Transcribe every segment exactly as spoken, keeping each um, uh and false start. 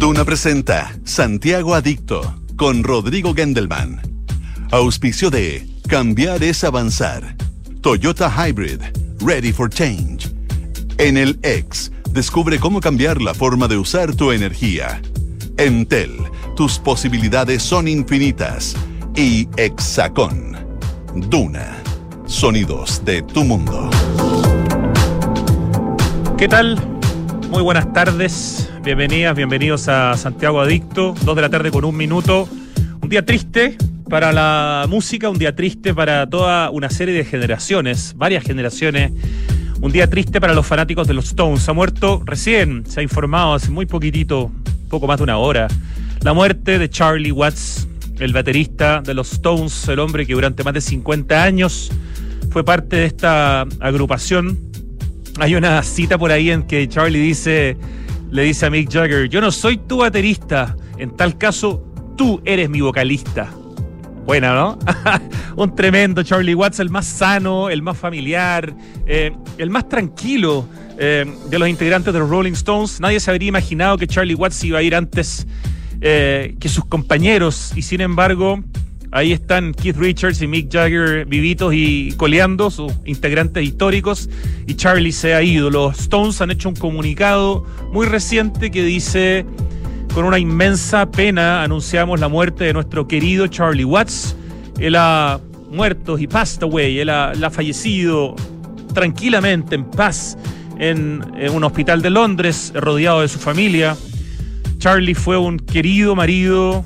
Duna presenta Santiago Adicto con Rodrigo Gendelman. Auspicio de Cambiar es Avanzar. Toyota Hybrid, Ready for Change. En el X, descubre cómo cambiar la forma de usar tu energía. Entel, tus posibilidades son infinitas. Y Hexacón. Duna, sonidos de tu mundo. ¿Qué tal? Muy buenas tardes, bienvenidas, bienvenidos a Santiago Adicto, dos de la tarde con un minuto. Un día triste para la música, un día triste para toda una serie de generaciones, varias generaciones. Un día triste para los fanáticos de los Stones. Ha muerto recién, se ha informado hace muy poquitito, poco más de una hora, la muerte de Charlie Watts, el baterista de los Stones, el hombre que durante más de cincuenta años fue parte de esta agrupación. Hay una cita por ahí en que Charlie dice, le dice a Mick Jagger: yo no soy tu baterista, en tal caso tú eres mi vocalista. Buena, ¿no? Un tremendo Charlie Watts, el más sano, el más familiar, eh, el más tranquilo eh, de los integrantes de los Rolling Stones. Nadie se habría imaginado que Charlie Watts iba a ir antes eh, que sus compañeros, y sin embargo ahí están Keith Richards y Mick Jagger vivitos y coleando, sus integrantes históricos, y Charlie se ha ido. Los Stones han hecho un comunicado muy reciente que dice: con una inmensa pena anunciamos la muerte de nuestro querido Charlie Watts. Él ha muerto, he passed away, él ha, él ha fallecido tranquilamente, en paz, en, en un hospital de Londres, rodeado de su familia. Charlie fue un querido marido,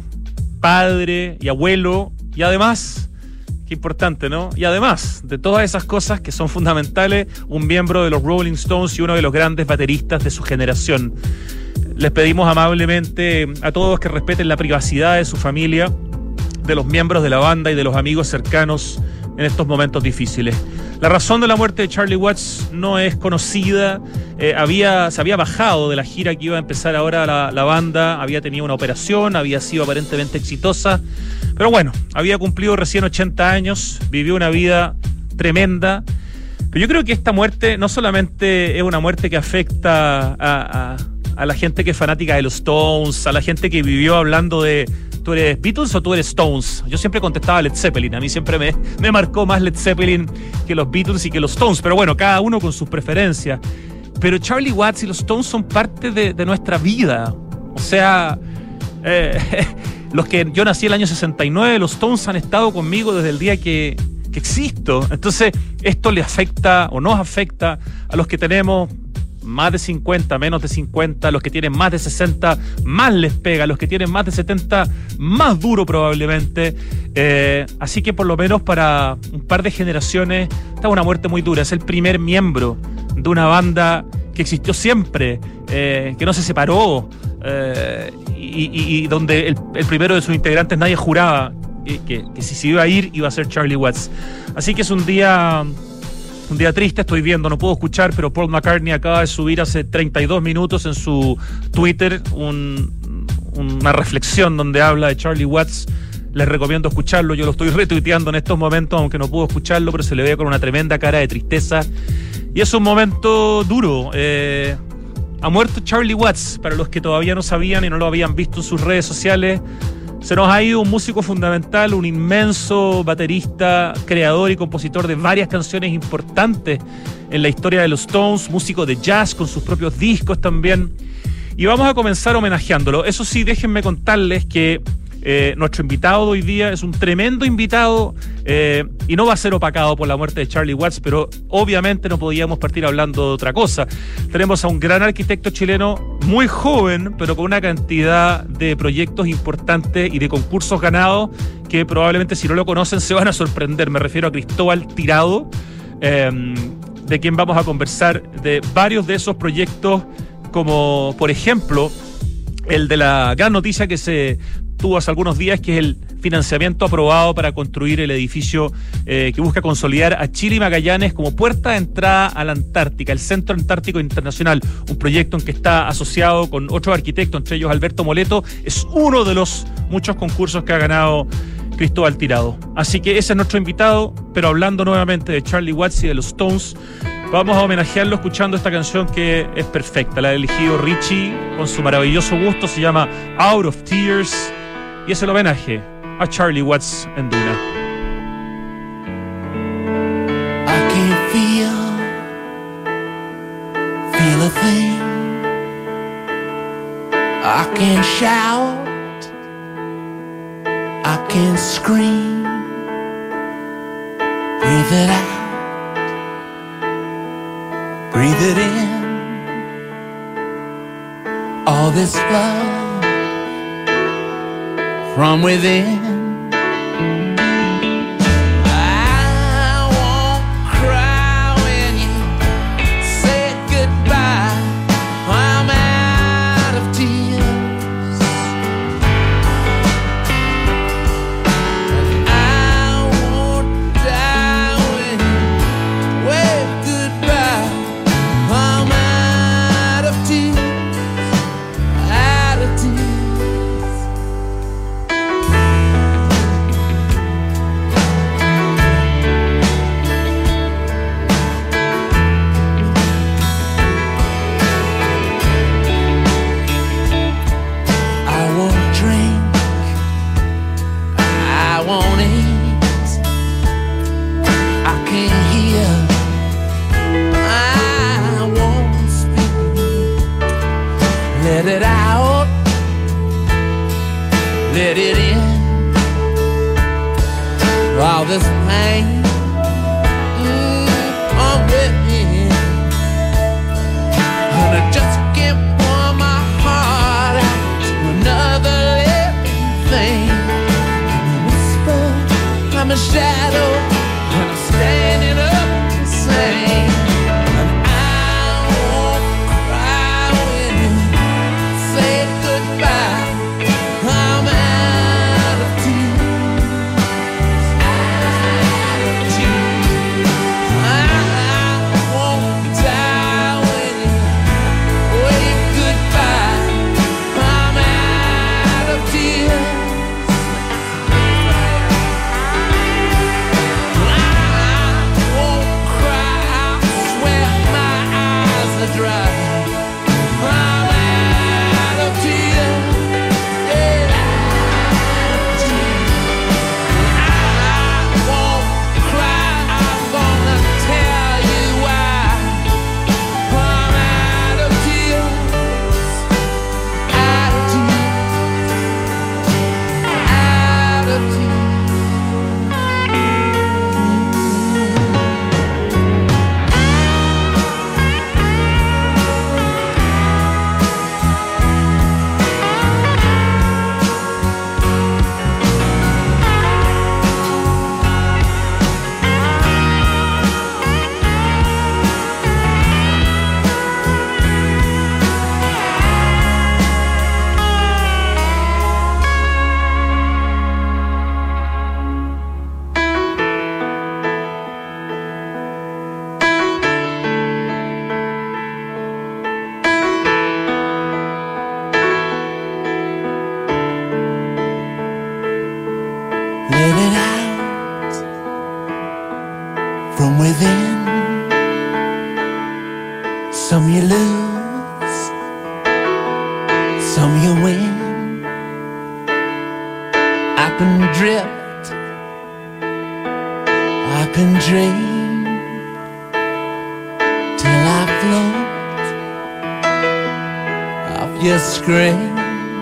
padre y abuelo, y además, qué importante, ¿no? Y además de todas esas cosas que son fundamentales, un miembro de los Rolling Stones y uno de los grandes bateristas de su generación. Les pedimos amablemente a todos que respeten la privacidad de su familia, de los miembros de la banda y de los amigos cercanos en estos momentos difíciles. La razón de la muerte de Charlie Watts no es conocida. Eh, había, se había bajado de la gira que iba a empezar ahora la, la banda, había tenido una operación, había sido aparentemente exitosa, pero bueno, había cumplido recién ochenta años, vivió una vida tremenda. Pero yo creo que esta muerte no solamente es una muerte que afecta a, a, a la gente que es fanática de los Stones, a la gente que vivió hablando de ¿tú eres Beatles o tú eres Stones? Yo siempre contestaba Led Zeppelin. A mí siempre me, me marcó más Led Zeppelin que los Beatles y que los Stones. Pero bueno, cada uno con sus preferencias. Pero Charlie Watts y los Stones son parte de, de nuestra vida. O sea, eh, los que yo nací el año sesenta y nueve, los Stones han estado conmigo desde el día que, que existo. Entonces, esto le afecta o nos afecta a los que tenemos más de cincuenta, menos de cincuenta, los que tienen más de sesenta, más les pega, los que tienen más de setenta, más duro probablemente. Eh, así que por lo menos para un par de generaciones está una muerte muy dura. Es el primer miembro de una banda que existió siempre, eh, que no se separó, eh, y, y, y donde el, el primero de sus integrantes nadie juraba que, que, que si se iba a ir iba a ser Charlie Watts. Así que es un día... Un día triste, estoy viendo, no puedo escuchar, pero Paul McCartney acaba de subir hace treinta y dos minutos en su Twitter un, una reflexión donde habla de Charlie Watts. Les recomiendo escucharlo, yo lo estoy retuiteando en estos momentos, aunque no puedo escucharlo, pero se le ve con una tremenda cara de tristeza. Y es un momento duro. Eh, ha muerto Charlie Watts, para los que todavía no sabían y no lo habían visto en sus redes sociales. Se nos ha ido un músico fundamental, un inmenso baterista, creador y compositor de varias canciones importantes en la historia de los Stones, músico de jazz con sus propios discos también. Y vamos a comenzar homenajeándolo. Eso sí, déjenme contarles que eh, nuestro invitado de hoy día es un tremendo invitado, eh, y no va a ser opacado por la muerte de Charlie Watts, pero obviamente no podíamos partir hablando de otra cosa. Tenemos a un gran arquitecto chileno, muy joven, pero con una cantidad de proyectos importantes y de concursos ganados que probablemente, si no lo conocen, se van a sorprender. Me refiero a Cristóbal Tirado, eh, de quien vamos a conversar de varios de esos proyectos, como por ejemplo el de la gran noticia que se tuvo hace algunos días, que es el financiamiento aprobado para construir el edificio eh, que busca consolidar a Chile y Magallanes como puerta de entrada a la Antártica, el Centro Antártico Internacional, un proyecto en que está asociado con otros arquitectos, entre ellos Alberto Moleto. Es uno de los muchos concursos que ha ganado Cristóbal Tirado. Así que ese es nuestro invitado, pero hablando nuevamente de Charlie Watts y de los Stones, vamos a homenajearlo escuchando esta canción que es perfecta. La ha elegido Richie con su maravilloso gusto, se llama Out of Tears, y es el homenaje a Charlie Watts en Duna. I can't feel, feel a thing. I can't shout, I can't scream. Breathe it out, breathe it in. All this love from within. Let it out, let it in. All this pain, mm, I'm within. And I just can't pour my heart out to another living thing. And I whisper, I'm a shadow, and I'm standing up to sing. From within, some you lose, some you win. I can drift, I can dream, till I float off your screen.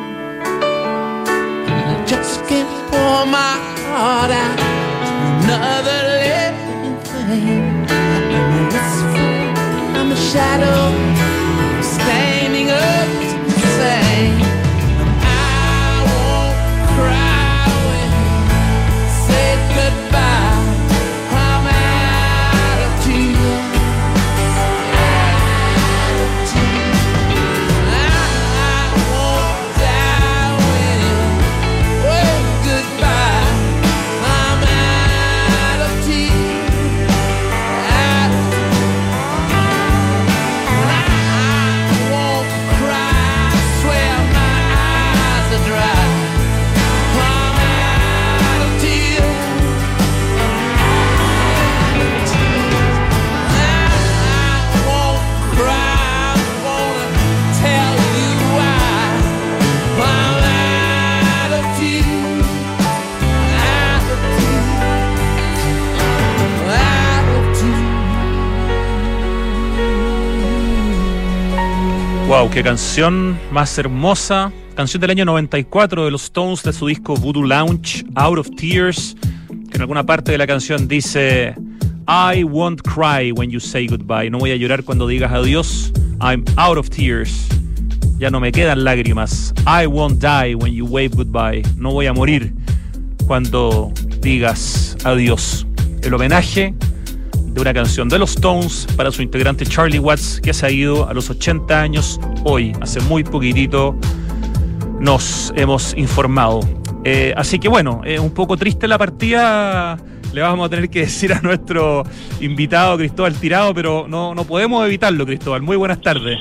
And I just can't pour my heart out to another living thing. I'm a whisper, I'm a shadow, I'm standing up to say, I won't cry when you say goodbye. I'm out of tears, out of tears. I won't die when you wave goodbye. I'm out of tears, out of tears. I won't cry Wow, qué canción más hermosa. Canción del año noventa y cuatro de los Stones, de su disco Voodoo Lounge, Out of Tears, que en alguna parte de la canción dice: I won't cry when you say goodbye. No voy a llorar cuando digas adiós. I'm out of tears. Ya no me quedan lágrimas. I won't die when you wave goodbye. No voy a morir cuando digas adiós. El homenaje de una canción de los Stones para su integrante Charlie Watts, que se ha ido a los ochenta años hoy, hace muy poquitito nos hemos informado. Eh, así que bueno, es eh, un poco triste la partida, le vamos a tener que decir a nuestro invitado Cristóbal Tirado, pero no, no podemos evitarlo, Cristóbal. Muy buenas tardes.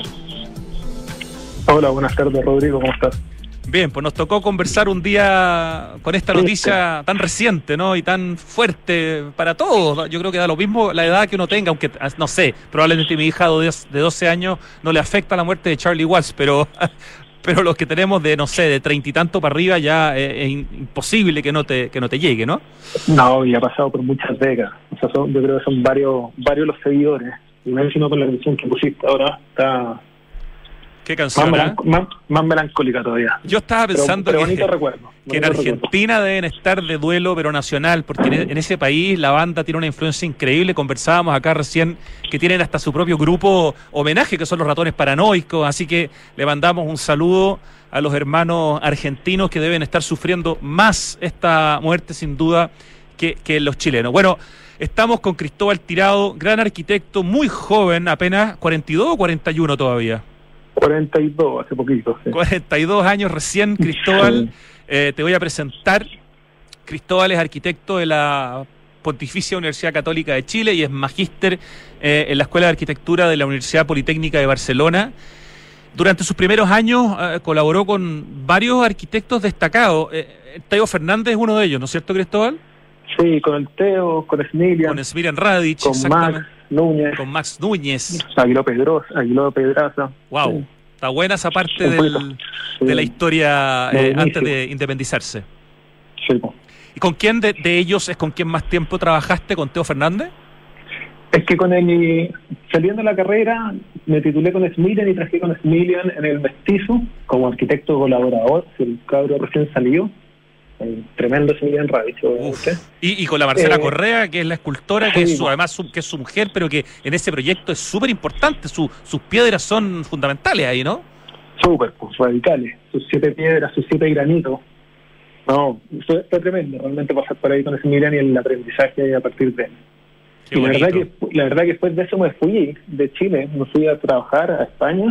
Hola, buenas tardes, Rodrigo, ¿cómo estás? Bien, pues nos tocó conversar un día con esta noticia tan reciente, ¿no? Y tan fuerte para todos. Yo creo que da lo mismo la edad que uno tenga, aunque, no sé, probablemente mi hija de doce años no le afecta la muerte de Charlie Watts, pero, pero los que tenemos de, no sé, de treinta y tanto para arriba ya es, es imposible que no te que no te llegue, ¿no? No, y ha pasado por muchas décadas. O sea, son, yo creo que son varios varios los seguidores. Y me encima con la canción que pusiste ahora, está... ¿Qué canción? Más, ¿eh? más, más melancólica todavía. Yo estaba pensando pero, pero que, bonito recuerdo, que en bonito Argentina recuerdo. deben estar de duelo, pero nacional, porque en, en ese país la banda tiene una influencia increíble. Conversábamos acá recién que tienen hasta su propio grupo homenaje, que son los Ratones Paranoicos, así que le mandamos un saludo a los hermanos argentinos que deben estar sufriendo más esta muerte sin duda que, que los chilenos. Bueno, estamos con Cristóbal Tirado, gran arquitecto, muy joven, apenas cuarenta y dos o cuarenta y uno todavía. cuarenta y dos, hace poquito. Sí. cuarenta y dos años recién, Cristóbal. Eh, te voy a presentar. Cristóbal es arquitecto de la Pontificia Universidad Católica de Chile y es magíster eh, en la Escuela de Arquitectura de la Universidad Politécnica de Barcelona. Durante sus primeros años eh, colaboró con varios arquitectos destacados. Eh, Teo Fernández es uno de ellos, ¿no es cierto, Cristóbal? Sí, con el Teo, con Smilian. Con Smilian Radic, con exactamente. Max Núñez. Con Max Núñez. Aguiló Pedrosa, Aguiló Pedraza. Wow. Sí. Está buena esa parte del, sí. de la historia eh, Buenísimo. antes de independizarse. Sí. ¿Y con quién de, de ellos es con quien más tiempo trabajaste? ¿Con Teo Fernández? Es que con el saliendo de la carrera me titulé con Smilian y trabajé con Smilian en el Mestizo como arquitecto colaborador. El cabro recién salió. El tremendo Smilian Radic. Y, y con la Marcela eh, Correa, que es la escultora, que sí, es su, además su, que es su mujer, pero que en ese proyecto es súper importante. Su, sus piedras son fundamentales ahí, ¿no? Súper, pues, radicales. Sus siete piedras, sus siete granitos. No, fue, fue tremendo realmente pasar por ahí con Smilian y el aprendizaje a partir de él. Qué y la verdad, que, la verdad que después de eso me fui de Chile, me fui a trabajar a España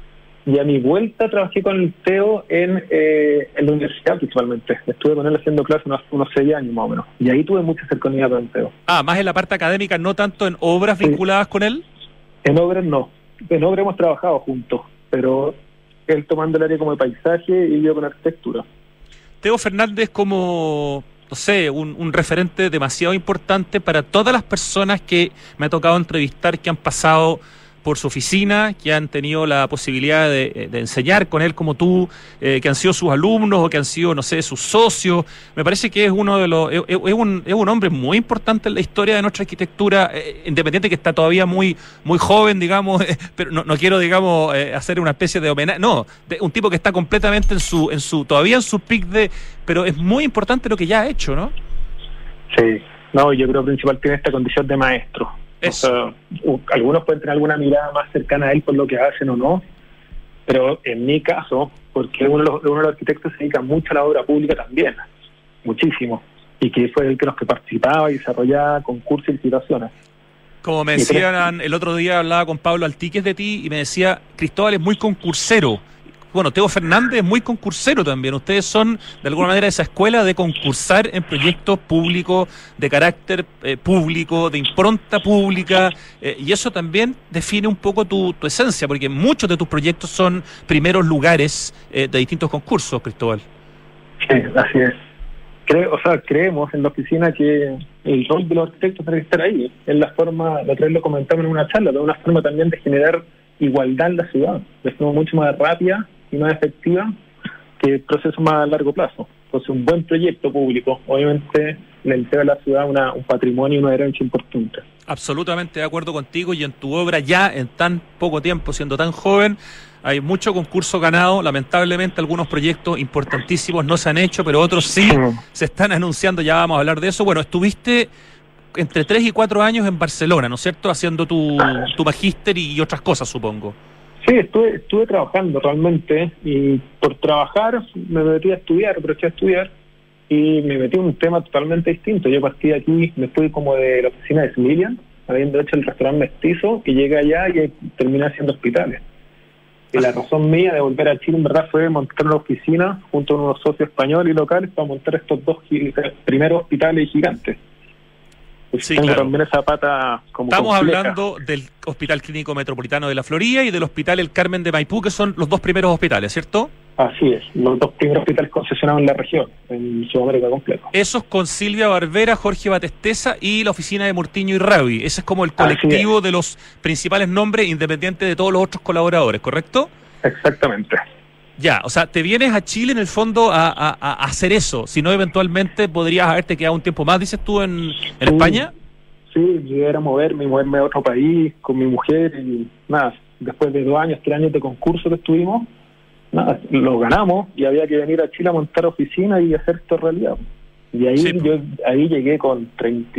y a mi vuelta trabajé con el Teo en, eh, en la universidad principalmente. Estuve con él haciendo clases unos, unos seis años más o menos y ahí tuve mucha cercanía con el Teo. Ah, más en la parte académica, no tanto en obras sí. vinculadas con él. En obras no, en obras hemos trabajado juntos, pero él tomando el área como de paisaje y yo con arquitectura. Teo Fernández como... no sé, un, un referente demasiado importante para todas las personas que me ha tocado entrevistar, que han pasado por su oficina, que han tenido la posibilidad de, de enseñar con él como tú, eh, que han sido sus alumnos o que han sido, no sé, sus socios. Me parece que es uno de los es, es, un, es un hombre muy importante en la historia de nuestra arquitectura, eh, independiente que está todavía muy muy joven, digamos, eh, pero no, no quiero, digamos, eh, hacer una especie de homenaje, no, de, un tipo que está completamente en su en su todavía en su pic de, pero es muy importante lo que ya ha hecho, ¿no? Sí, no, yo creo que principal tiene esta condición de maestro. Eso. O sea, uh, algunos pueden tener alguna mirada más cercana a él por lo que hacen o no, pero en mi caso, porque uno de los, uno de los arquitectos se dedica mucho a la obra pública también, muchísimo, y que fue el que los que participaba y desarrollaba concursos y licitaciones. Como me decían, el otro día hablaba con Pablo Altiques de ti y me decía, Cristóbal es muy concursero. Bueno, Teo Fernández es muy concursero también. Ustedes son, de alguna manera, esa escuela de concursar en proyectos públicos, de carácter eh, público, de impronta pública, eh, y eso también define un poco tu, tu esencia, porque muchos de tus proyectos son primeros lugares eh, de distintos concursos, Cristóbal. Sí, así es. Cre- o sea, creemos en la oficina que el rol de los arquitectos debe estar ahí. Es la forma, la otra vez lo comentamos en una charla, pero una forma también de generar igualdad en la ciudad, de forma mucho más rápida y más efectiva que procesos más a largo plazo. Entonces, un buen proyecto público, obviamente, le entrega a la ciudad una, un patrimonio y una herencia importante. Absolutamente de acuerdo contigo, y en tu obra ya en tan poco tiempo, siendo tan joven, hay mucho concurso ganado. Lamentablemente algunos proyectos importantísimos no se han hecho, pero otros sí se están anunciando, ya vamos a hablar de eso. Bueno, estuviste entre tres y cuatro años en Barcelona, ¿no es cierto?, haciendo tu, tu magíster y otras cosas, supongo. Sí, estuve, estuve trabajando realmente, y por trabajar me metí a estudiar, aproveché a estudiar, y me metí en un tema totalmente distinto. Yo partí de aquí, me fui como de la oficina de Smilian, habiendo hecho el restaurante mestizo, y llegué allá y terminé haciendo hospitales. Y la razón mía de volver a Chile, en verdad, fue montar una oficina junto a unos socios españoles y locales para montar estos dos primeros hospitales gigantes. Pues sí, tengo claro. también esa pata como Estamos compleja. hablando del Hospital Clínico Metropolitano de la Florida y del Hospital El Carmen de Maipú, que son los dos primeros hospitales, ¿cierto? Así es, los dos primeros hospitales concesionados en la región, en Sudamérica completo. Esos con Silvia Barbera, Jorge Batesteza y la oficina de Murtiño y Rabi. Ese es como el colectivo de los principales nombres, independiente de todos los otros colaboradores, ¿correcto? Exactamente. Ya, o sea, te vienes a Chile en el fondo a, a, a hacer eso. Si no, eventualmente podrías haberte quedado un tiempo más, dices tú, en, en sí, España. Sí, yo era moverme y moverme a otro país con mi mujer y nada. Después de dos años, tres años de concurso que estuvimos, nada, lo ganamos y había que venir a Chile a montar oficina y hacer esto realidad. Y ahí Sí, yo ahí llegué con treinta,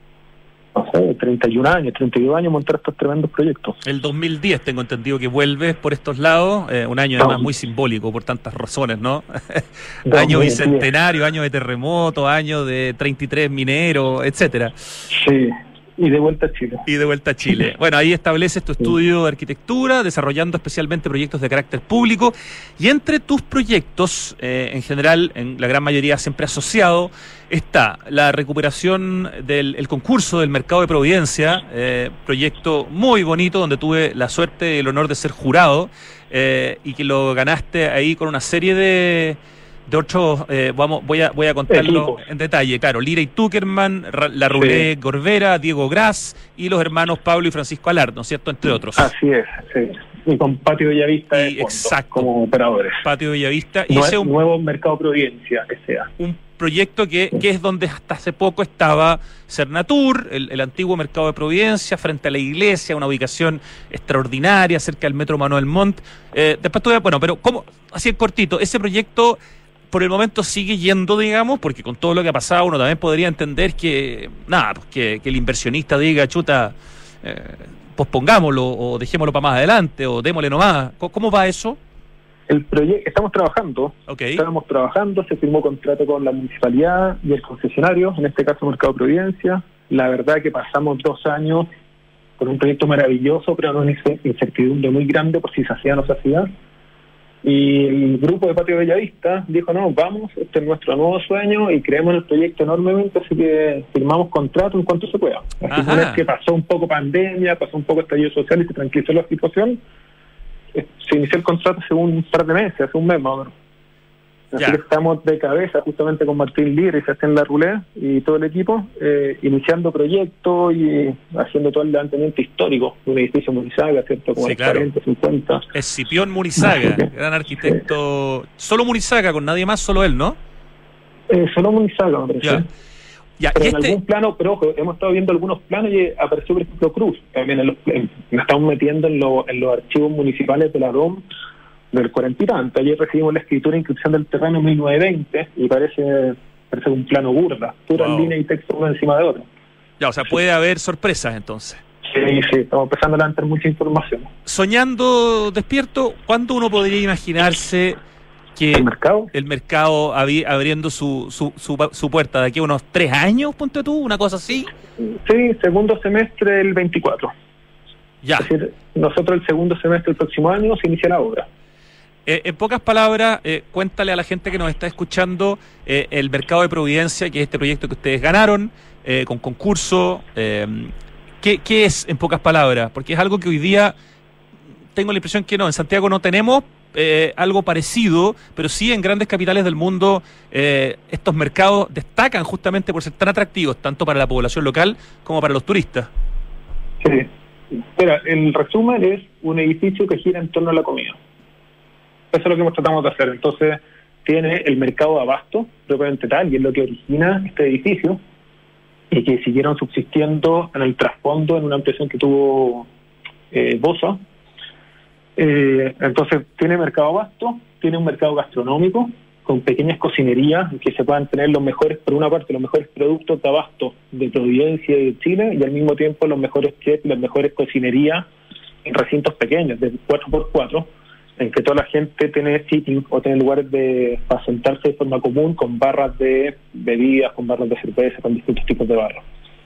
no sé, treinta y un años, treinta y dos años a montar estos tremendos proyectos. El dos mil diez tengo entendido que vuelves por estos lados, eh, un año No. además muy simbólico por tantas razones, ¿no? No, año muy bicentenario, año de terremoto, año de treinta y tres mineros, etcétera. Sí, y de vuelta a Chile. Y de vuelta a Chile. Bueno, ahí estableces tu estudio de arquitectura, desarrollando especialmente proyectos de carácter público, y entre tus proyectos, eh, en general, en la gran mayoría siempre asociado, está la recuperación del el concurso del Mercado de Providencia, eh, proyecto muy bonito donde tuve la suerte y el honor de ser jurado, eh, y que lo ganaste ahí con una serie de... de otros, eh, vamos, voy a voy a contarlo Equipos. en detalle, claro, Lira y Tuckerman, Ra- la Rulé Sí. Gorbera, Diego Gras y los hermanos Pablo y Francisco Alard, ¿no es cierto?, entre otros. Así es, sí. Y con Patio Bellavista de Y fondo, exacto. como operadores. Patio Bellavista, Nue- hice un, Nuevo Mercado Providencia, S A un proyecto que, que es donde hasta hace poco estaba Cernatur, el, el antiguo Mercado de Providencia, frente a la iglesia, una ubicación extraordinaria, cerca del Metro Manuel Montt. Eh, después tuve, bueno, pero como así en cortito, ese proyecto por el momento sigue yendo, digamos, porque con todo lo que ha pasado uno también podría entender que, nada, pues que, que el inversionista diga, chuta, eh, pospongámoslo o dejémoslo para más adelante o démosle nomás. ¿Cómo, cómo va eso? El proyecto, estamos trabajando, Ok. estábamos trabajando, se firmó contrato con la municipalidad y el concesionario, en este caso Mercado Providencia. La verdad que pasamos dos años con un proyecto maravilloso, pero con una incertidumbre muy grande por si se hacía o no se hacía. Y el grupo de Patio Bellavista dijo, no, vamos, este es nuestro nuevo sueño y creemos en el proyecto enormemente, así que firmamos contrato en cuanto se pueda. Así que una vez que pasó un poco pandemia, pasó un poco estallido social y se tranquilizó la situación, eh, se inició el contrato hace un par de meses, hace un mes más o menos. Así Ya. que estamos de cabeza justamente con Martín Lira y Sebastián Larroulé y todo el equipo, eh, iniciando proyectos y haciendo todo el levantamiento histórico de un edificio Munizaga, ¿cierto? Como Sí, el claro. cuarenta, cincuenta. Escipión Munizaga, gran arquitecto. Solo Munizaga, con nadie más, solo él, ¿no? Eh, solo Munizaga, me parece. Ya. Ya, Pero y en este, algún plano, pero ojo, hemos estado viendo algunos planos y apareció, por ejemplo, Cruz. También en los, en- nos estamos metiendo en, lo- en los archivos municipales de la D O M del cuarenta y tanto. Ayer recibimos la escritura de inscripción del terreno en mil novecientos veinte y parece, parece un plano burda, puras Wow. líneas y texto uno encima de otro. ya, o sea, puede haber sorpresas entonces. Sí, sí, estamos empezando a levantar mucha información. Soñando despierto, ¿cuándo uno podría imaginarse que ¿El mercado? el mercado abri- abriendo su, su, su, su puerta de aquí a unos tres años, ponte tú, una cosa así? Sí, segundo semestre del veinticuatro. Ya. Es decir, nosotros el segundo semestre del próximo año se inicia la obra. Eh, en pocas palabras, eh, cuéntale a la gente que nos está escuchando eh, el Mercado de Providencia, que es este proyecto que ustedes ganaron eh, con concurso. Eh, ¿qué, ¿Qué es, en pocas palabras? Porque es algo que hoy día tengo la impresión que no, en Santiago no tenemos eh, algo parecido, pero sí en grandes capitales del mundo eh, estos mercados destacan justamente por ser tan atractivos, tanto para la población local como para los turistas. Sí. Mira, el resumen es un edificio que gira en torno a la comida. Eso es lo que tratamos de hacer. Entonces, tiene el mercado de abasto, propiamente tal, y es lo que origina este edificio. y que siguieron subsistiendo en el trasfondo en una ampliación que tuvo eh, Bosa. Eh, entonces tiene mercado vasto, tiene un mercado gastronómico con pequeñas cocinerías que se puedan tener los mejores, por una parte, los mejores productos de abasto de Providencia y de Chile, y al mismo tiempo los mejores chefs y las mejores cocinerías en recintos pequeños, de cuatro por cuatro, en que toda la gente tiene sitting o tiene lugares de, para sentarse de forma común, con barras de bebidas, con barras de cerveza, con distintos tipos de barras.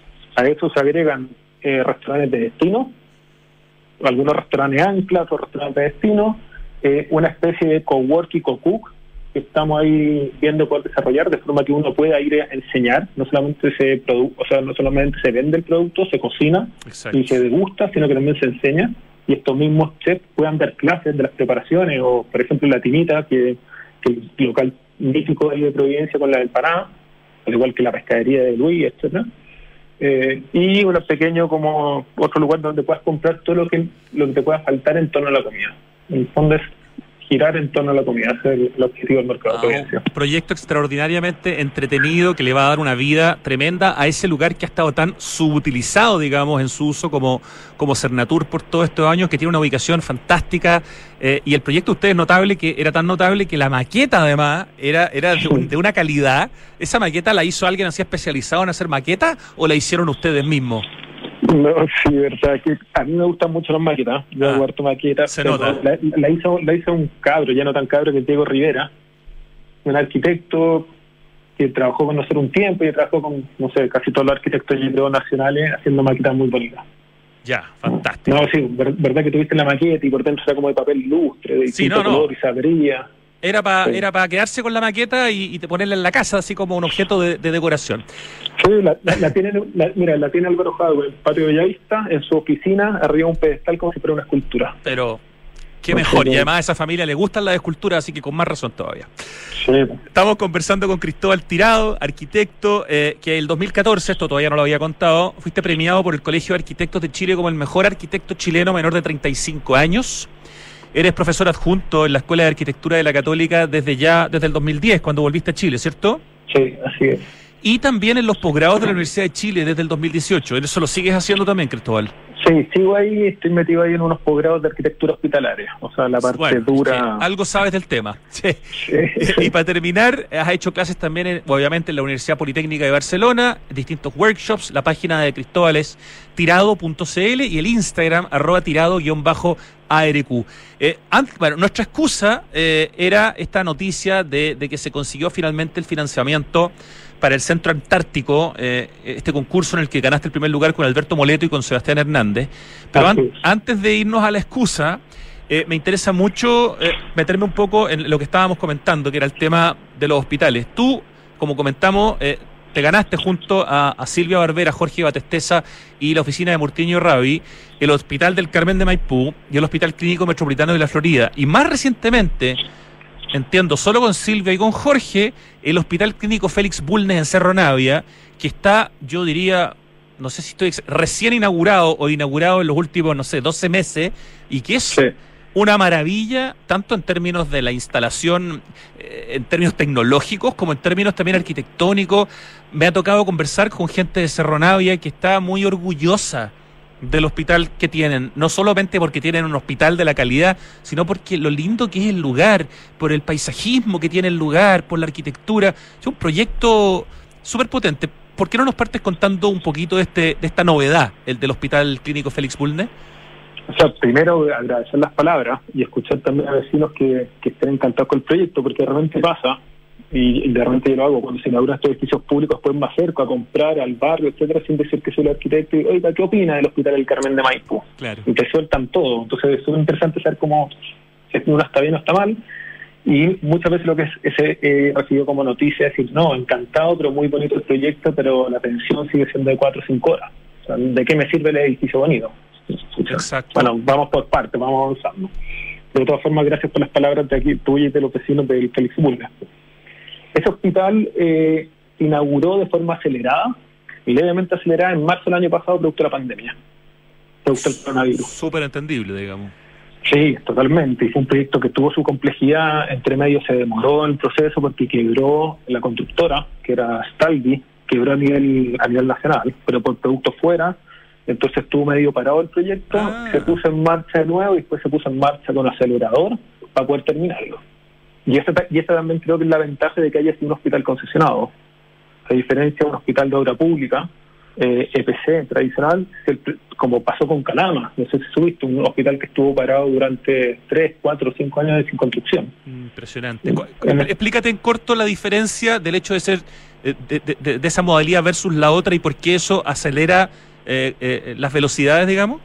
A eso se agregan eh, restaurantes de destino, algunos restaurantes anclas o restaurantes de destino, eh, una especie de cowork y co-cook que estamos ahí viendo poder desarrollar, de forma que uno pueda ir a enseñar, no solamente se produ- o sea, no solamente se vende el producto, se cocina. Exacto. Y se degusta, sino que también se enseña, y estos mismos chefs puedan dar clases de las preparaciones, o por ejemplo la Tinita, que, que el local mítico de Providencia con la del Paraná, al igual que la pescadería de Luis, etcétera. Eh, y uno pequeño como otro lugar donde puedas comprar todo lo que lo que te pueda faltar en torno a la comida. En el fondo es girar en torno a la comida, ese es el objetivo del mercado. Ah, un proyecto extraordinariamente entretenido que le va a dar una vida tremenda a ese lugar que ha estado tan subutilizado, digamos, en su uso como, como Cernatur por todos estos años, que tiene una ubicación fantástica, eh, y el proyecto de ustedes es notable, que era tan notable que la maqueta además era, era de, un, de una calidad. ¿Esa maqueta la hizo alguien así especializado en hacer maquetas o la hicieron ustedes mismos? No, sí, verdad que a mí me gustan mucho las maquetas. Yo ah, guardo maquetas. Se nota. La, la hizo la hizo un cabro, ya no tan cabro, que es Diego Rivera, un arquitecto que trabajó con nosotros un tiempo y trabajó con, no sé, casi todos los arquitectos nacionales haciendo maquetas muy bonitas. Ya, fantástico. No, sí, ver, verdad que tuviste la maqueta y por dentro era como de papel lustre, de sí, no, color no. y sabría. Era para sí. era para quedarse con la maqueta y, y te ponerla en la casa, así como un objeto de, de decoración. Sí, la, la, la tiene, la, mira, la tiene Álvaro Jadwe, el patio Bellavista, en su oficina, arriba de un pedestal como si fuera una escultura. Pero qué mejor, y además a esa familia le gustan las esculturas, así que con más razón todavía. Sí. Estamos conversando con Cristóbal Tirado, arquitecto, eh, que el dos mil catorce, esto todavía no lo había contado, fuiste premiado por el Colegio de Arquitectos de Chile como el mejor arquitecto chileno menor de treinta y cinco años. Eres profesor adjunto en la Escuela de Arquitectura de la Católica desde ya, desde el dos mil diez, cuando volviste a Chile, ¿cierto? Sí, así es. Y también en los posgrados de la Universidad de Chile desde el dos mil dieciocho. ¿Eso lo sigues haciendo también, Cristóbal? Sí, sigo ahí, estoy metido ahí en unos posgrados de arquitectura hospitalaria, o sea, la parte bueno, dura. Sí, algo sabes del tema. Sí. Sí. Y para terminar, has hecho clases también, en, obviamente, en la Universidad Politécnica de Barcelona, distintos workshops. La página de Cristóbal es tirado punto c l y el Instagram, arroba tirado-A R Q. Eh, antes, bueno, nuestra excusa eh, era esta noticia de, de que se consiguió finalmente el financiamiento para el Centro Antártico, eh, este concurso en el que ganaste el primer lugar con Alberto Moleto y con Sebastián Hernández. Pero an- antes de irnos a la excusa, eh, me interesa mucho eh, meterme un poco en lo que estábamos comentando, que era el tema de los hospitales. Tú, como comentamos, eh, te ganaste junto a, a Silvia Barbera, Jorge Batesteza y la oficina de Murtiño Rabi, el Hospital del Carmen de Maipú y el Hospital Clínico Metropolitano de la Florida. Y más recientemente, entiendo, solo con Silvia y con Jorge, el Hospital Clínico Félix Bulnes en Cerro Navia, que está, yo diría, no sé si estoy ex- recién inaugurado o inaugurado en los últimos, no sé, doce meses, y que es sí. una maravilla, tanto en términos de la instalación, eh, en términos tecnológicos, como en términos también arquitectónicos. Me ha tocado conversar con gente de Cerro Navia que está muy orgullosa del hospital que tienen, no solamente porque tienen un hospital de la calidad, sino porque lo lindo que es el lugar, por el paisajismo que tiene el lugar, por la arquitectura. Es un proyecto súper potente. ¿Por qué no nos partes contando un poquito de este de esta novedad, el del Hospital Clínico Félix Bulnes? O sea, primero agradecer las palabras y escuchar también a vecinos que, que estén encantados con el proyecto, porque realmente pasa, y, y de repente yo lo hago, cuando se inauguran estos edificios públicos, pues más cerca a comprar al barrio, etcétera, sin decir que soy el arquitecto, y oiga, ¿qué opina del Hospital del Carmen de Maipú? Claro. Y te sueltan todo. Entonces es muy interesante saber cómo, si uno está bien o está mal, y muchas veces lo que es, ese eh, recibido como noticia es decir, no, encantado, pero muy bonito el proyecto, pero la pensión sigue siendo de cuatro o cinco horas. O sea, ¿de qué me sirve el edificio bonito? Exacto. Bueno, vamos por partes, vamos avanzando. De todas formas, gracias por las palabras de aquí, tuyas y de los vecinos del Félix Bulnes. Ese hospital eh, inauguró de forma acelerada, levemente acelerada, en marzo del año pasado, producto de la pandemia, producto del coronavirus. Súper entendible, digamos. Sí, totalmente. Y fue un proyecto que tuvo su complejidad, entre medio se demoró el proceso porque quebró la constructora, que era Stalvi, quebró a nivel a nivel nacional, pero por productos fuera, entonces estuvo medio parado el proyecto, ah. se puso en marcha de nuevo y después se puso en marcha con acelerador para poder terminarlo. Y esa, y esa también creo que es la ventaja de que haya sido un hospital concesionado. A diferencia de un hospital de obra pública, eh, E P C tradicional, como pasó con Calama, no sé si subiste, un hospital que estuvo parado durante tres, cuatro, cinco años sin construcción. Impresionante. En Explícate en corto la diferencia del hecho de ser de, de, de, de esa modalidad versus la otra y por qué eso acelera eh, eh, las velocidades, digamos.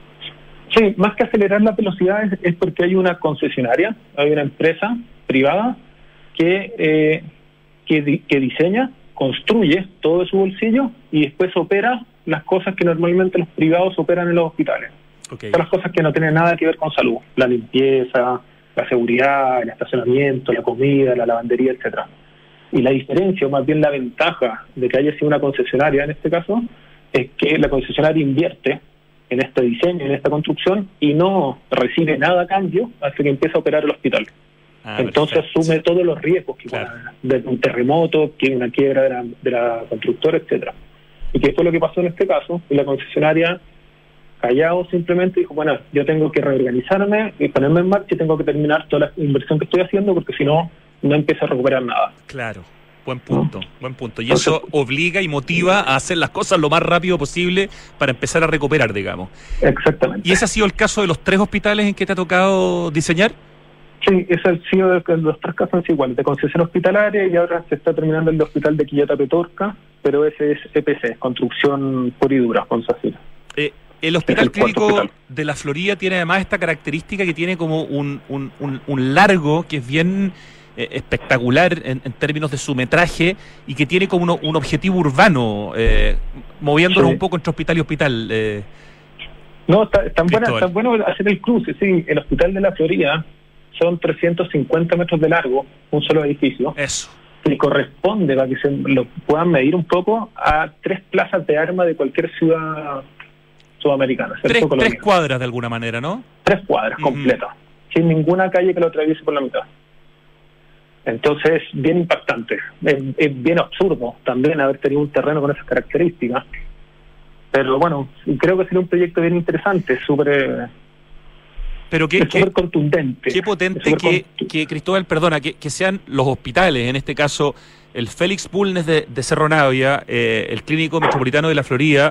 Sí, más que acelerar las velocidades es porque hay una concesionaria, hay una empresa privada que, eh, que, que diseña, construye todo de su bolsillo y después opera las cosas que normalmente los privados operan en los hospitales. Okay. Son las cosas que no tienen nada que ver con salud, la limpieza, la seguridad, el estacionamiento, la comida, la lavandería, etcétera. Y la diferencia, o más bien la ventaja de que haya sido una concesionaria en este caso, es que la concesionaria invierte en este diseño, en esta construcción, y no recibe nada a cambio hasta que empieza a operar el hospital. Ah, Entonces perfecto. Asume todos los riesgos que claro. de un terremoto, que una quiebra de la, de la constructora, etcétera. Y que fue lo que pasó en este caso, y la concesionaria callado simplemente dijo, bueno, yo tengo que reorganizarme y ponerme en marcha y tengo que terminar toda la inversión que estoy haciendo porque si no, no empiezo a recuperar nada. Claro. Buen punto, ¿no? Buen punto. Y eso obliga y motiva a hacer las cosas lo más rápido posible para empezar a recuperar, digamos. Exactamente. ¿Y ese ha sido el caso de los tres hospitales en que te ha tocado diseñar? Sí, ese ha sido de los tres casos iguales, de concesión hospitalaria, y ahora se está terminando el hospital de Quillota Petorca, pero ese es E P C, construcción pura y dura, con SACIR. Eh, el Hospital el Clínico hospital. de la Florida tiene además esta característica que tiene como un, un, un, un largo que es bien eh, espectacular en, en términos de su metraje y que tiene como uno, un objetivo urbano, eh, moviéndolo sí. un poco entre hospital y hospital. Eh, no, está, está, buena, está bueno hacer el cruce, sí, el Hospital de la Florida son trescientos cincuenta metros de largo, un solo edificio. Eso. Que corresponde, para que se lo puedan medir un poco, a tres plazas de armas de cualquier ciudad sudamericana. Tres, tres cuadras de alguna manera, ¿no? Tres cuadras, uh-huh. completas, sin ninguna calle que lo atraviese por la mitad. Entonces, bien impactante. Es, es bien absurdo también haber tenido un terreno con esas características. Pero bueno, creo que sería un proyecto bien interesante, súper... Pero que, es súper contundente. Qué potente que, que, Cristóbal, perdona, que, que sean los hospitales, en este caso el Félix Bulnes de, de Cerro Navia, eh, el Clínico Metropolitano de la Florida,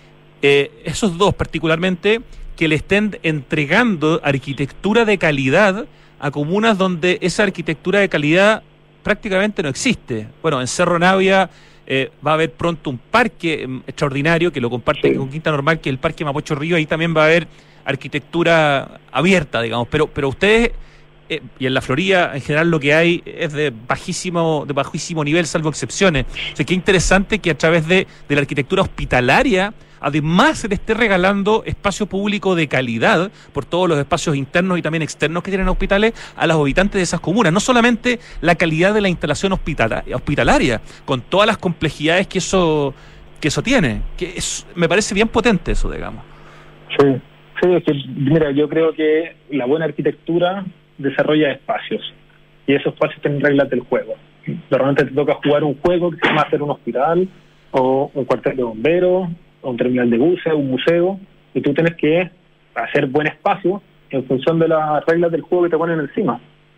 eh, esos dos particularmente, que le estén entregando arquitectura de calidad a comunas donde esa arquitectura de calidad prácticamente no existe. Bueno, en Cerro Navia eh, va a haber pronto un parque eh, extraordinario que lo comparte sí. con Quinta Normal, que es el Parque Mapocho Río, ahí también va a haber arquitectura abierta, digamos, pero pero ustedes eh, y en la Florida en general lo que hay es de bajísimo de bajísimo nivel, salvo excepciones. O sea, qué interesante que a través de, de la arquitectura hospitalaria además se le esté regalando espacio público de calidad por todos los espacios internos y también externos que tienen hospitales a los habitantes de esas comunas. No solamente la calidad de la instalación hospitala, hospitalaria, con todas las complejidades que eso que eso tiene, que es, me parece bien potente eso, digamos. Sí. Sí, es que, mira, yo creo que la buena arquitectura desarrolla espacios y esos espacios tienen reglas del juego. De repente te toca jugar un juego que se llama hacer un hospital o un cuartel de bomberos o un terminal de buses, un museo, y tú tienes que hacer buen espacio en función de las reglas del juego que te ponen encima.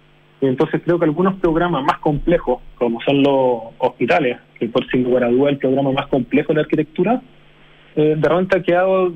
Y entonces creo que algunos programas más complejos, como son los hospitales, que por sin lugar a duda el programa más complejo de la arquitectura, eh, de repente ha quedado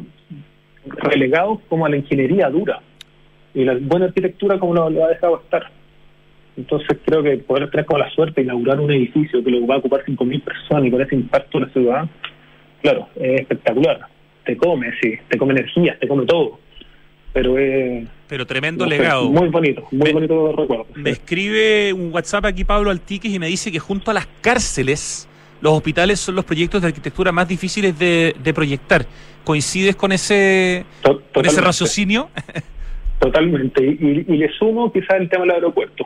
relegados como a la ingeniería dura y la buena arquitectura como lo, lo ha dejado estar. Entonces creo que poder tener como la suerte de inaugurar un edificio que lo va a ocupar cinco mil personas y con ese impacto en la ciudad, claro, es espectacular. Te come, sí, te come energías, te come todo, pero es... Pero tremendo no sé, legado. Muy bonito, muy me, bonito recuerdo. Me sí. escribe un WhatsApp aquí Pablo Altiques y me dice que junto a las cárceles los hospitales son los proyectos de arquitectura más difíciles de, de proyectar. ¿Coincides con ese to- con ese raciocinio? Totalmente. Y, y le sumo quizás el tema del aeropuerto.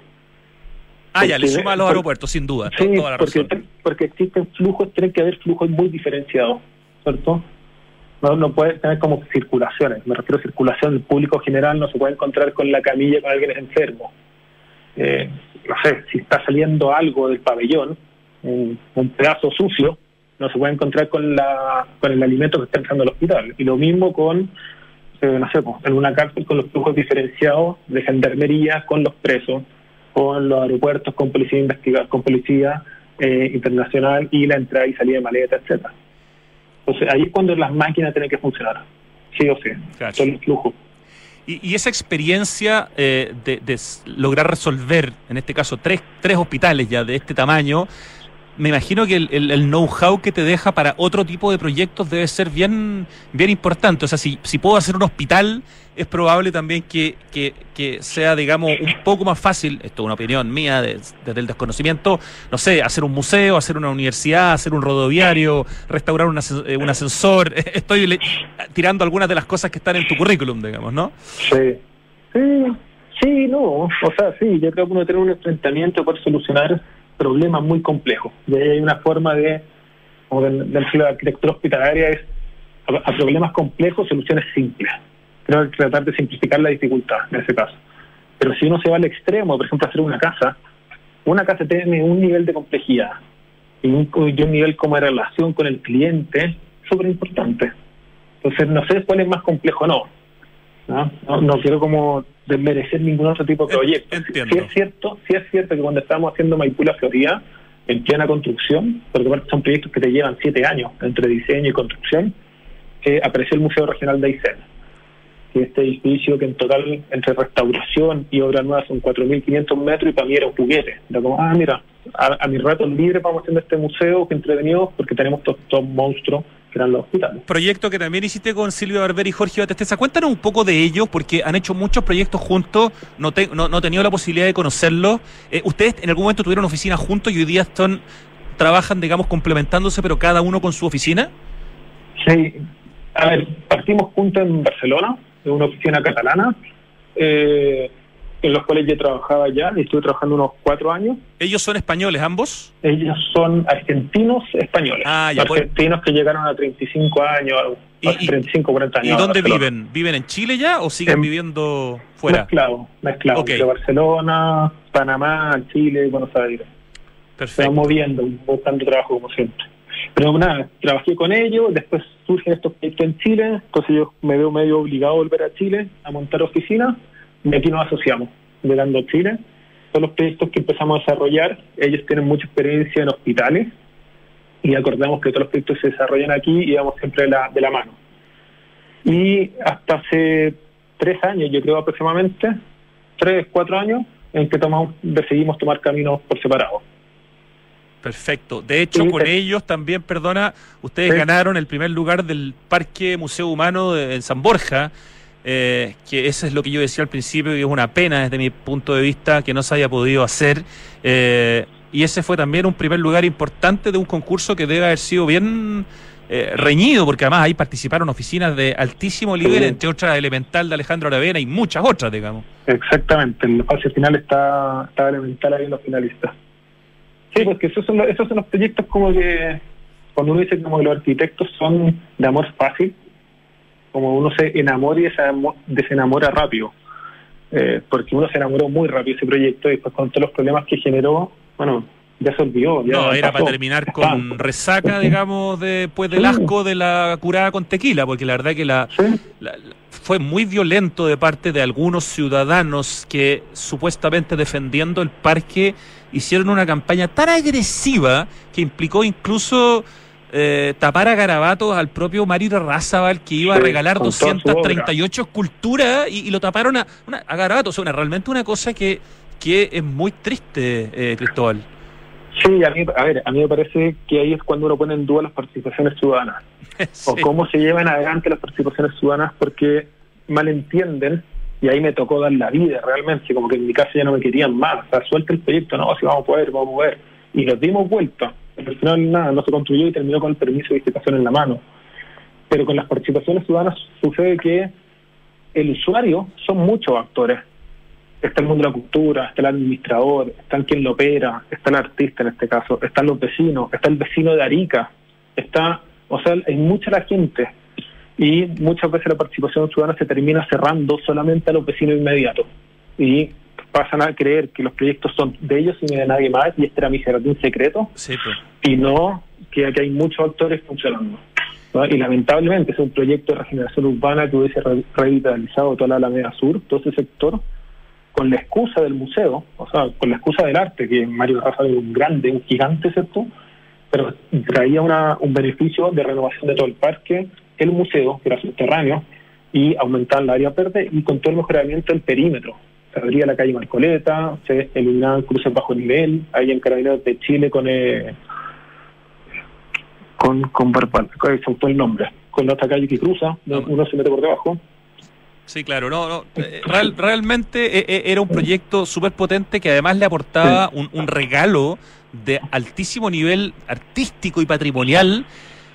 Ah, porque, ya, le suma a los por, aeropuertos, sin duda. Sí, toda la porque, razón. porque existen flujos, tienen que haber flujos muy diferenciados, ¿cierto? No, no puede tener como circulaciones. Me refiero a circulación. El público general no se puede encontrar con la camilla con alguien enfermo. Eh, no sé, si está saliendo algo del pabellón, un, un pedazo sucio, no se puede encontrar con la con el alimento que está entrando al hospital. Y lo mismo con, eh, no sé, pues, en una cárcel con los flujos diferenciados de gendarmería con los presos, con los aeropuertos, con policía investigadora, con policía eh, internacional y la entrada y salida de maleta, etcétera. Entonces ahí es cuando las máquinas tienen que funcionar, sí o sí, claro. Son los flujos. Y, y esa experiencia eh, de, de lograr resolver, en este caso, tres, tres hospitales ya de este tamaño, me imagino que el, el, el know-how que te deja para otro tipo de proyectos debe ser bien, bien importante. O sea, si, si puedo hacer un hospital, es probable también que, que, que sea, digamos, un poco más fácil, esto es una opinión mía de, desde el desconocimiento, no sé, hacer un museo, hacer una universidad, hacer un rodoviario, restaurar un, ascensor, un ascensor. Estoy le, tirando algunas de las cosas que están en tu currículum, digamos, ¿no? Sí, sí, sí, no, o sea, sí, yo creo que uno tiene un enfrentamiento para solucionar problemas muy complejos. Y ahí hay una forma de, como de, de la arquitectura hospitalaria, es a, a problemas complejos, soluciones simples. Creo que tratar de simplificar la dificultad en ese caso. Pero si uno se va al extremo, por ejemplo, hacer una casa, una casa tiene un nivel de complejidad y un, y un nivel como de relación con el cliente súper importante. Entonces, no sé cuál es más complejo o no. ¿no? No, no quiero como desmerecer ningún otro tipo de proyecto. Entiendo. Sí es cierto, sí es cierto que cuando estábamos haciendo Maipú La Florida, en plena construcción, porque aparte son proyectos que te llevan siete años entre diseño y construcción, eh, apareció el Museo Regional de Aysén, que este edificio que en total, entre restauración y obra nueva, son cuatro mil quinientos metros, y para mí era un juguete. Era como, ah, mira, a, a mis ratos libres vamos haciendo este museo, que entretenido, porque tenemos todos estos monstruos que eran los hospitales. Proyecto que también hiciste con Silvia Barber y Jorge Batesteza. Cuéntanos un poco de ellos, porque han hecho muchos proyectos juntos, no, te, no, no he tenido la posibilidad de conocerlos. Eh, ustedes en algún momento tuvieron oficina juntos y hoy día están, trabajan, digamos, complementándose, pero cada uno con su oficina. Sí, a ver, partimos juntos en Barcelona, en una oficina catalana, eh, en los cuales yo trabajaba ya, y estuve trabajando unos cuatro años. ¿Ellos son españoles ambos? Ellos son argentinos españoles. Ah, ya, argentinos pues, que llegaron a treinta y cinco años, y, a treinta y cinco, cuarenta años. ¿Y dónde viven? ¿Viven en Chile ya o siguen en, viviendo fuera? Mezclado, mezclado. Okay. De Barcelona, Panamá, Chile, Buenos Aires. Perfecto. Se van moviendo, buscando trabajo como siempre. Pero nada, trabajé con ellos, después surgen estos proyectos en Chile, entonces yo me veo medio obligado a volver a Chile, a montar oficinas, y aquí nos asociamos, llegando a Chile. Todos los proyectos que empezamos a desarrollar, ellos tienen mucha experiencia en hospitales, y acordamos que todos los proyectos se desarrollan aquí y vamos siempre de la, de la mano. Y hasta hace tres años, yo creo aproximadamente, tres, cuatro años, en que tomamos, decidimos tomar caminos por separado. Perfecto. De hecho, sí, con sí. ellos también, perdona, ustedes sí. ganaron el primer lugar del Parque Museo Humano de, en San Borja, eh, que eso es lo que yo decía al principio, y es una pena desde mi punto de vista que no se haya podido hacer. Eh, y ese fue también un primer lugar importante de un concurso que debe haber sido bien eh, reñido, porque además ahí participaron oficinas de altísimo nivel, sí. entre otras Elemental de Alejandro Aravena y muchas otras, digamos. Exactamente, en la fase final está, está Elemental ahí en los finalistas. Sí, porque esos son, los, esos son los proyectos como que, cuando uno dice como que los arquitectos son de amor fácil, como uno se enamora y desenamora rápido, eh, porque uno se enamoró muy rápido de ese proyecto y después con todos los problemas que generó, bueno, ya se olvidó. Ya no, era pasó. Para terminar con ah, resaca, digamos, después del sí. asco de la curada con tequila, porque la verdad que la, ¿sí? la, la fue muy violento de parte de algunos ciudadanos que supuestamente defendiendo el parque hicieron una campaña tan agresiva que implicó incluso eh, tapar a garabatos al propio Mario Irarrázaval, que iba sí, a regalar doscientas treinta y ocho esculturas y, y lo taparon a, una, a garabatos. O sea, una, realmente una cosa que, que es muy triste, eh, Cristóbal. Sí, a mí, a ver, a mí me parece que ahí es cuando uno pone en duda las participaciones ciudadanas. Sí. O cómo se llevan adelante las participaciones ciudadanas, porque malentienden, y ahí me tocó dar la vida realmente, como que en mi casa ya no me querían más, o sea, suelta el proyecto, no, si vamos a poder, vamos a poder, y nos dimos vuelta, pero al final nada, no se construyó y terminó con el permiso de edificación en la mano. Pero con las participaciones ciudadanas sucede que el usuario son muchos actores. Está el mundo de la cultura, está el administrador, está quien lo opera, está el artista en este caso, están los vecinos, está el vecino de Arica, está, o sea, hay mucha la gente, y muchas veces la participación ciudadana se termina cerrando solamente a los vecinos inmediatos, y pasan a creer que los proyectos son de ellos y no de nadie más, y este era mi jardín secreto, sí, pues. y no que aquí hay muchos actores funcionando, ¿no? Y lamentablemente es un proyecto de regeneración urbana que hubiese re- revitalizado toda la Alameda Sur, todo ese sector, con la excusa del museo, o sea, con la excusa del arte, que Mario Rafa era un grande, un gigante, ¿cierto? Pero traía una, un beneficio de renovación de todo el parque, el museo, que era subterráneo, y aumentar la área verde, y con todo el mejoramiento del perímetro. Se abría la calle Marcoleta, se eliminaban cruces bajo nivel, ahí en Carabineros de Chile con eh, con con Barbal, se soltó el nombre, con la otra calle que cruza, No. uno se mete por debajo. Sí, claro, no, no. eh, Real, realmente eh, eh, era un proyecto súper potente que además le aportaba un, un regalo de altísimo nivel artístico y patrimonial.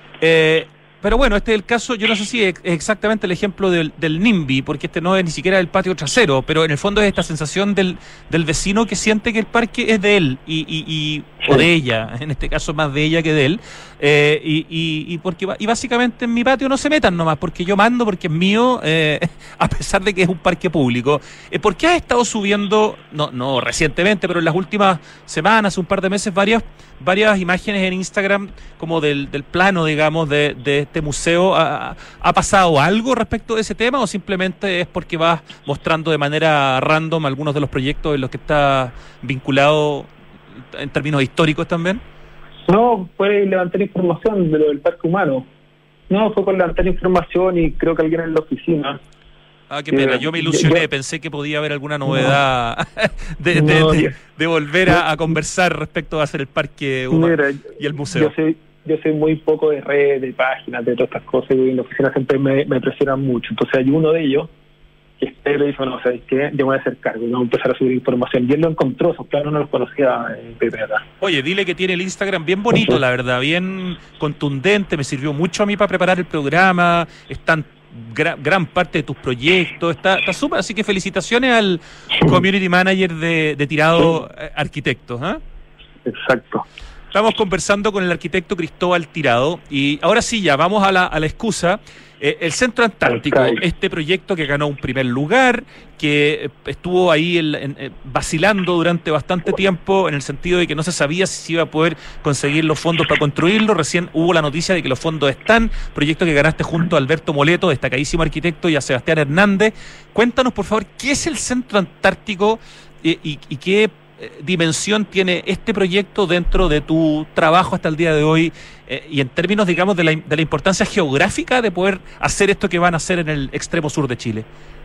Eh, pero bueno, este es el caso, yo no sé si es exactamente el ejemplo del, del NIMBY, porque este no es ni siquiera el patio trasero, pero en el fondo es esta sensación del, del vecino que siente que el parque es de él, y, y, y o de ella, en este caso más de ella que de él, eh, y, y, y porque y básicamente en mi patio no se metan nomás, porque yo mando, porque es mío, eh, a pesar de que es un parque público. Eh, ¿Por qué has estado subiendo, no, no recientemente, pero en las últimas semanas, un par de meses, varias varias imágenes en Instagram como del, del plano, digamos, de, de este museo? ¿Ha, ¿Ha pasado algo respecto de ese tema o simplemente es porque vas mostrando de manera random algunos de los proyectos en los que está vinculado en términos históricos también? No, fue levantar información de lo del parque humano. No, fue con levantar información y creo que alguien en la oficina. Ah, qué pena, yo me ilusioné, yo, pensé que podía haber alguna novedad no, de, de, no, de, yo, de volver a, a conversar respecto a hacer el parque humano mira, y el museo. Yo soy, yo soy muy poco de redes, de páginas, de todas estas cosas, y en la oficina siempre me, me presionan mucho. Entonces hay uno de ellos que espero y dice, no, ¿sabes qué? Yo me voy a hacer cargo, y vamos a empezar a subir información. Y él lo encontró, esos planos no los conocía en Pepe acá. Oye, dile que tiene el Instagram bien bonito, la verdad, bien contundente, me sirvió mucho a mí para preparar el programa, están gran, gran parte de tus proyectos, está está súper, así que felicitaciones al Community Manager de, de Tirado eh, Arquitectos, ¿eh? Exacto. Estamos conversando con el arquitecto Cristóbal Tirado y ahora sí, ya vamos a la, a la excusa. Eh, el Centro Antártico, Okay. este proyecto que ganó un primer lugar, que estuvo ahí el, en, eh, vacilando durante bastante tiempo en el sentido de que no se sabía si se iba a poder conseguir los fondos para construirlo. Recién hubo la noticia de que los fondos están, proyecto que ganaste junto a Alberto Moleto, destacadísimo arquitecto, y a Sebastián Hernández. Cuéntanos, por favor, ¿qué es el Centro Antártico eh, y, y qué dimensión tiene este proyecto dentro de tu trabajo hasta el día de hoy, eh, y en términos, digamos, de la, de la importancia geográfica de poder hacer esto que van a hacer en el extremo sur de Chile?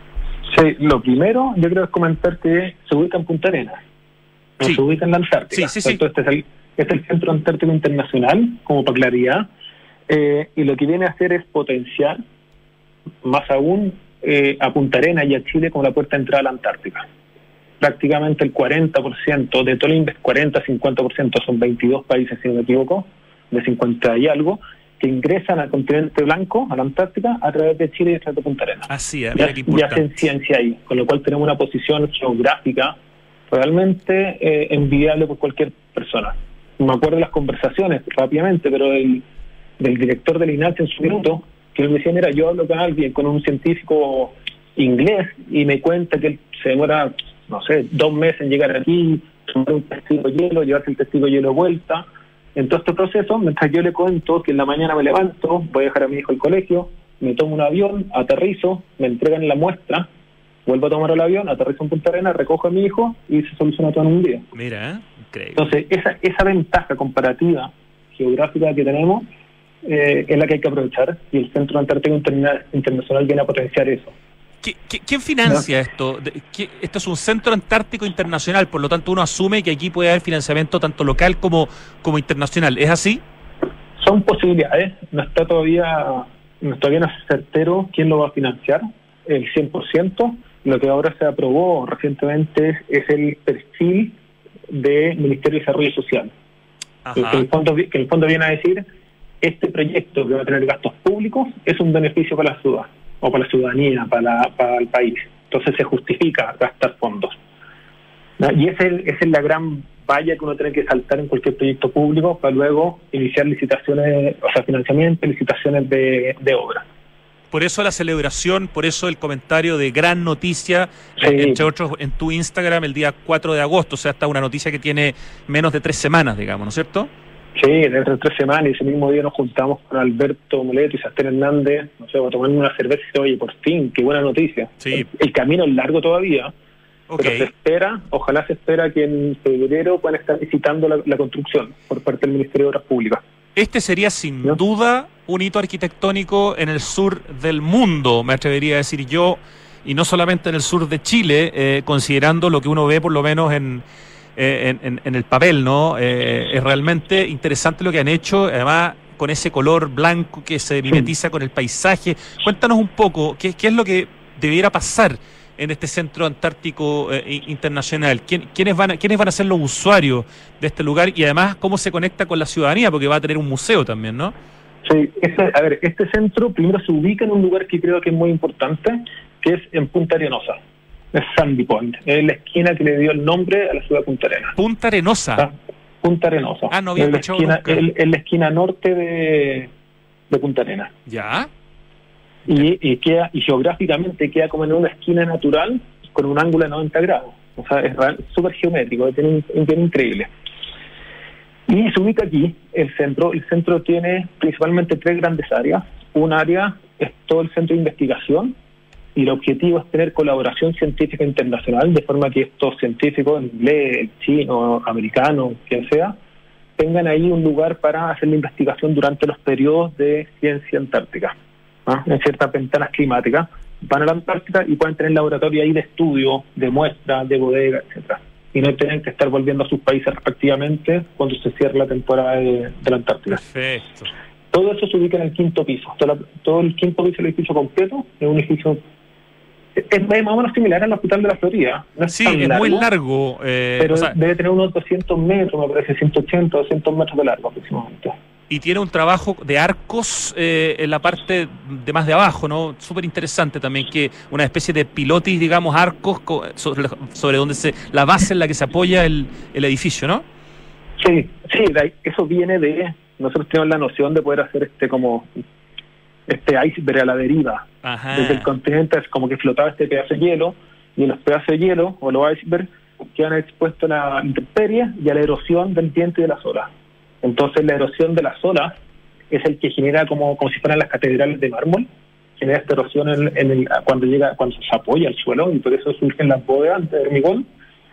Sí, lo primero yo creo es comentar que se ubica en Punta Arenas, no Sí. se ubica en la Antártica. Sí, sí, sí. Entonces, este, es el, este es el Centro Antártico Internacional, como para claridad, eh, y lo que viene a hacer es potenciar más aún eh, a Punta Arenas y a Chile como la puerta de entrada a la Antártica. Prácticamente el cuarenta por ciento de todo el Inves, cuarenta a cincuenta por ciento, son veintidós países, si no me equivoco, de cincuenta y algo, que ingresan al continente blanco, a la Antártica, a través de Chile y a través de Punta Arenas. Así es, Y, mira qué y importante. hacen ciencia ahí, con lo cual tenemos una posición geográfica realmente eh, envidiable por cualquier persona. Me acuerdo de las conversaciones rápidamente, pero el, del director del I N A H en su minuto, que él me decía, mira, yo hablo con alguien, con un científico inglés, y me cuenta que él se demora, no sé, dos meses en llegar aquí, tomar un testigo de hielo, llevarse el testigo de hielo de vuelta. En todo este proceso, mientras yo le cuento que en la mañana me levanto, voy a dejar a mi hijo al colegio, me tomo un avión, aterrizo, me entregan la muestra, vuelvo a tomar el avión, aterrizo en Punta Arenas, recojo a mi hijo y se soluciona todo en un día. Mira, ¿eh? Increíble. Entonces, esa, esa ventaja comparativa geográfica que tenemos eh, es la que hay que aprovechar, y el Centro Antártico Interna- Internacional viene a potenciar eso. ¿Qui- qui- ¿Quién financia esto? De- ¿qué- Esto es un Centro Antártico Internacional, por lo tanto uno asume que aquí puede haber financiamiento tanto local como, como internacional. ¿Es así? Son posibilidades, no está todavía, no todavía no es certero quién lo va a financiar, el cien por ciento. Lo que ahora se aprobó recientemente es, es el perfil de Ministerio de Desarrollo Social. Que Ajá. el, fondo, que el fondo viene a decir, este proyecto que va a tener gastos públicos es un beneficio para la ciudad, o para la ciudadanía, para, la, para el país. Entonces se justifica gastar fondos, ¿no? Y esa es, esa es la gran valla que uno tiene que saltar en cualquier proyecto público para luego iniciar licitaciones, o sea, financiamiento, licitaciones de, de obra. Por eso la celebración, por eso el comentario de gran noticia, Sí. eh, entre otros en tu Instagram el día cuatro de agosto, o sea, esta una noticia que tiene menos de tres semanas, digamos, ¿no es cierto? Sí, dentro de tres semanas, y ese mismo día nos juntamos con Alberto Moleto y Sebastián Hernández, no sé, a tomar una cerveza y oye, por fin, qué buena noticia. Sí. El, el camino es largo todavía, Okay. pero se espera, ojalá se espera que en febrero puedan estar visitando la, la construcción por parte del Ministerio de Obras Públicas. Este sería sin ¿No? duda un hito arquitectónico en el sur del mundo, me atrevería a decir yo, y no solamente en el sur de Chile, eh, considerando lo que uno ve por lo menos en, eh, en, en, en el papel, ¿no? Eh, es realmente interesante lo que han hecho, además con ese color blanco que se mimetiza con el paisaje. Cuéntanos un poco, ¿qué, qué es lo que debiera pasar en este centro antártico eh, internacional? ¿Quién, quiénes, van a, ¿Quiénes van a ser los usuarios de este lugar? Y además, ¿cómo se conecta con la ciudadanía? Porque va a tener un museo también, ¿no? Sí, este, a ver, este centro primero se ubica en un lugar que creo que es muy importante, que es en Punta Arenas. Es Sandy Point, es la esquina que le dio el nombre a la ciudad de Punta Arenas. Punta Arenosa. ¿Ah? Punta Arenas. Ah, no había es la escuchado esquina, nunca. es, es la esquina norte de, de Punta Arenas. Ya. Y, y queda y geográficamente queda como en una esquina natural con un ángulo de noventa grados. O sea, es súper geométrico, tiene un, un bien increíble. Y se ubica aquí el centro. El centro tiene principalmente tres grandes áreas. Un área es todo el centro de investigación, y el objetivo es tener colaboración científica internacional, de forma que estos científicos, inglés, chino, americano, quien sea, tengan ahí un lugar para hacer la investigación durante los periodos de ciencia antártica, ¿no? En ciertas ventanas climáticas van a la Antártica y pueden tener laboratorio ahí de estudio, de muestra, de bodega, etcétera, y no tienen que estar volviendo a sus países respectivamente cuando se cierre la temporada de, de la Antártica. Perfecto. Todo eso se ubica en el quinto piso. Todo, la, todo el quinto piso del edificio completo es un edificio, es, es más o menos similar al Hospital de la Florida. No es Sí, tan es largo, muy largo. Eh, pero o sea, debe tener unos doscientos metros, me parece, ciento ochenta, doscientos metros de largo aproximadamente. y tiene un trabajo de arcos eh, en la parte de más de abajo, ¿no? Súper interesante también, que una especie de pilotis, digamos, arcos co- sobre, sobre donde se, la base en la que se apoya el, el edificio, ¿no? Sí, sí, de ahí- eso viene de, nosotros tenemos la noción de poder hacer este como, este iceberg a la deriva. Ajá. Desde el continente es como que flotaba este pedazo de hielo, y en los pedazos de hielo, o los icebergs, quedan expuestos a la intemperie y a la erosión del viento y de las olas. Entonces la erosión de las olas es el que genera como, como si fueran las catedrales de mármol, genera esta erosión en, en el, cuando llega, cuando se apoya al suelo, y por eso surgen las bóvedas de hormigón.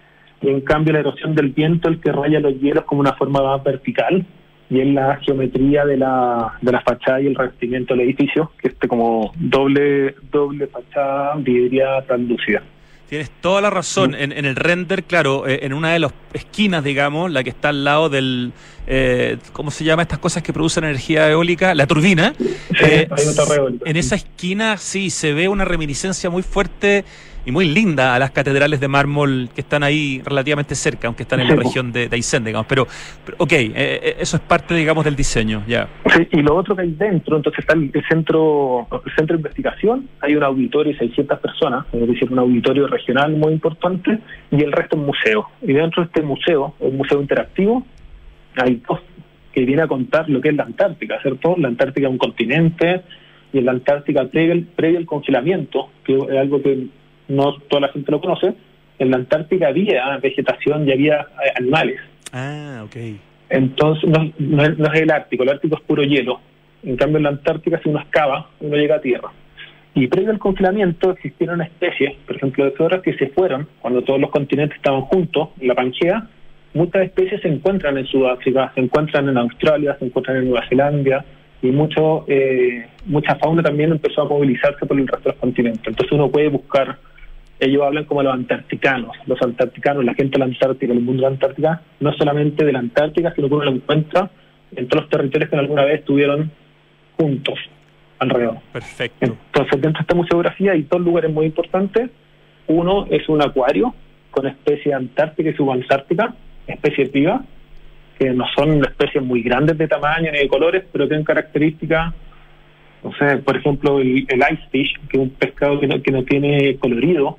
Y en cambio la erosión del viento el que raya los hielos como una forma más vertical, y es la geometría de la, de la fachada y el revestimiento del edificio, que este como doble, doble fachada vidriada translúcida. Tienes toda la razón. En, en el render, claro, eh, en una de las esquinas, digamos, la que está al lado del, eh, ¿cómo se llama estas cosas que producen energía eólica? La turbina. Sí, Eh, hay una torre eólica. en esa esquina sí se ve una reminiscencia muy fuerte y muy linda a las catedrales de mármol que están ahí relativamente cerca, aunque están en la Sí, po. región de, de Aysén, digamos. Pero, pero ok, eh, eh, eso es parte, digamos, del diseño, ya. Sí, y lo otro que hay dentro, entonces está el, el centro el centro de investigación, hay un auditorio de seiscientas personas, es decir, un auditorio regional muy importante, y el resto es museo. Y dentro de este museo, un museo interactivo, hay dos que viene a contar lo que es la Antártica, ¿cierto? La Antártica es un continente, y en la Antártica previo, previo al congelamiento, que es algo que no toda la gente lo conoce, en la Antártica había vegetación y había eh, animales. Ah, ok. Entonces, no, no, es, no es el Ártico, el Ártico es puro hielo. En cambio, en la Antártica, si uno excava, uno llega a tierra. Y previo al congelamiento existieron especies, por ejemplo, de floras que se fueron cuando todos los continentes estaban juntos, en la Pangea. Muchas especies se encuentran en Sudáfrica, se encuentran en Australia, se encuentran en Nueva Zelanda, y mucho, eh, mucha fauna también empezó a movilizarse por el resto de los continentes. Entonces uno puede buscar, ellos hablan como los antarticanos, los antarticanos, la gente de la Antártica, el mundo de la Antártica, no solamente de la Antártica, sino que uno lo encuentra en todos los territorios que alguna vez estuvieron juntos alrededor. Perfecto. Entonces, dentro de esta museografía hay dos lugares muy importantes. Uno es un acuario con especies antárticas y subantárticas, especies vivas, que no son especies muy grandes de tamaño ni de colores, pero tienen características, no sé, por ejemplo, el, el ice fish, que es un pescado que no, que no tiene colorido.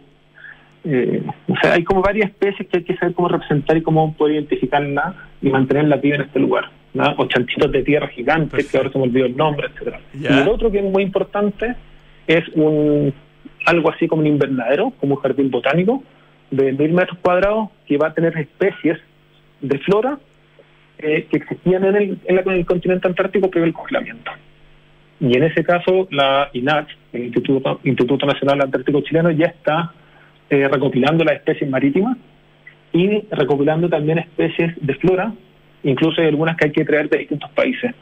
Eh, o sea, hay como varias especies que hay que saber cómo representar y cómo poder identificarla y mantenerla viva en este lugar, ¿no? O chanchitos de tierra gigantes, Perfecto. que ahora se me olvidó el nombre, etcétera. Ya. Y el otro que es muy importante es un algo así como un invernadero, como un jardín botánico de mil metros cuadrados, que va a tener especies de flora eh, que existían en el, en, la, en el continente antártico previo al congelamiento. Y en ese caso, la I N A C, el Instituto, Instituto Nacional Antártico Chileno, ya está eh, recopilando las especies marítimas y recopilando también especies de flora, incluso hay algunas que hay que traer de distintos países.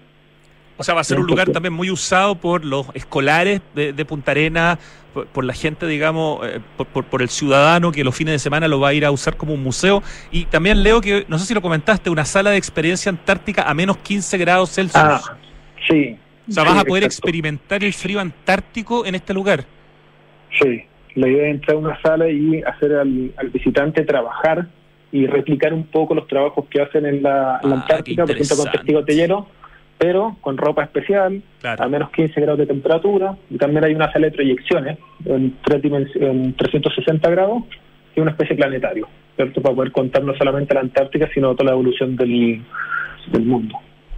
O sea, va a ser un lugar también muy usado por los escolares de, de Punta Arenas, por, por la gente, digamos, eh, por, por, por el ciudadano que los fines de semana lo va a ir a usar como un museo. Y también leo que, no sé si lo comentaste, una sala de experiencia antártica a menos quince grados Celsius. Ah, sí. O sea, vas sí, a poder exacto. experimentar el frío antártico en este lugar. Sí, la idea es entrar a una sala y hacer al, al visitante trabajar y replicar un poco los trabajos que hacen en la, en la Ah, Antártica, por ejemplo, con testigos de hielo, pero con ropa especial, Claro. a menos quince grados de temperatura, y también hay una sala de proyecciones en, tres dimens- en trescientos sesenta grados, que es una especie de planetario, ¿cierto? Para poder contar no solamente la Antártica, sino toda la evolución del, del mundo.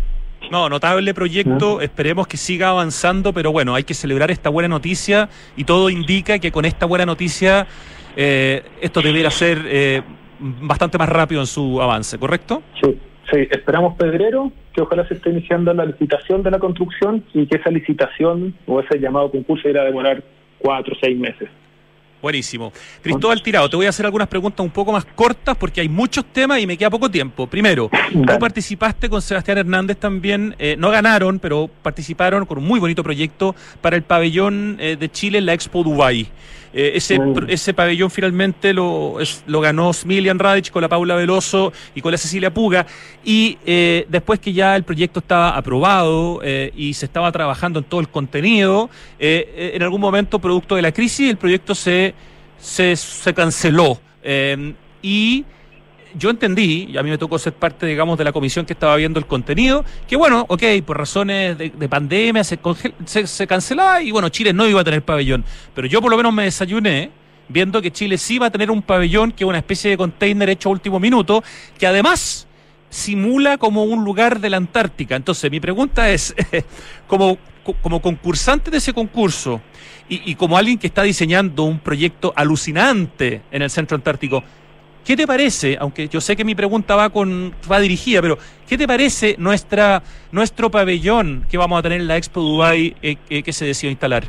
No, notable proyecto, esperemos que siga avanzando, pero bueno, hay que celebrar esta buena noticia y todo indica que con esta buena noticia eh, esto debiera ser eh, bastante más rápido en su avance, ¿correcto? Sí, sí, esperamos febrero, que ojalá se esté iniciando la licitación de la construcción y que esa licitación o ese llamado concurso irá a demorar cuatro o seis meses. Buenísimo. Cristóbal Tirado, te voy a hacer algunas preguntas un poco más cortas porque hay muchos temas y me queda poco tiempo. Primero, Dale. tú participaste con Sebastián Hernández también, eh, no ganaron, pero participaron con un muy bonito proyecto para el pabellón eh, de Chile en la Expo Dubai. Eh, ese, Mm. pr- ese pabellón finalmente lo, es- lo ganó Smilian Radic con la Paula Veloso y con la Cecilia Puga, y eh, después que ya el proyecto estaba aprobado eh, y se estaba trabajando en todo el contenido, eh, eh, en algún momento, producto de la crisis, el proyecto se, se, se canceló. Eh, y yo entendí, y a mí me tocó ser parte, digamos, de la comisión que estaba viendo el contenido, que bueno, ok, por razones de, de pandemia se, congel- se, se cancelaba y bueno, Chile no iba a tener pabellón. Pero yo por lo menos me desayuné viendo que Chile sí va a tener un pabellón que es una especie de container hecho a último minuto, que además simula como un lugar de la Antártica. Entonces, mi pregunta es, como, como concursante de ese concurso y, y como alguien que está diseñando un proyecto alucinante en el centro antártico, ¿qué te parece, aunque yo sé que mi pregunta va con va dirigida, pero ¿qué te parece nuestra nuestro pabellón que vamos a tener en la Expo Dubai eh, eh, que se decidió instalar?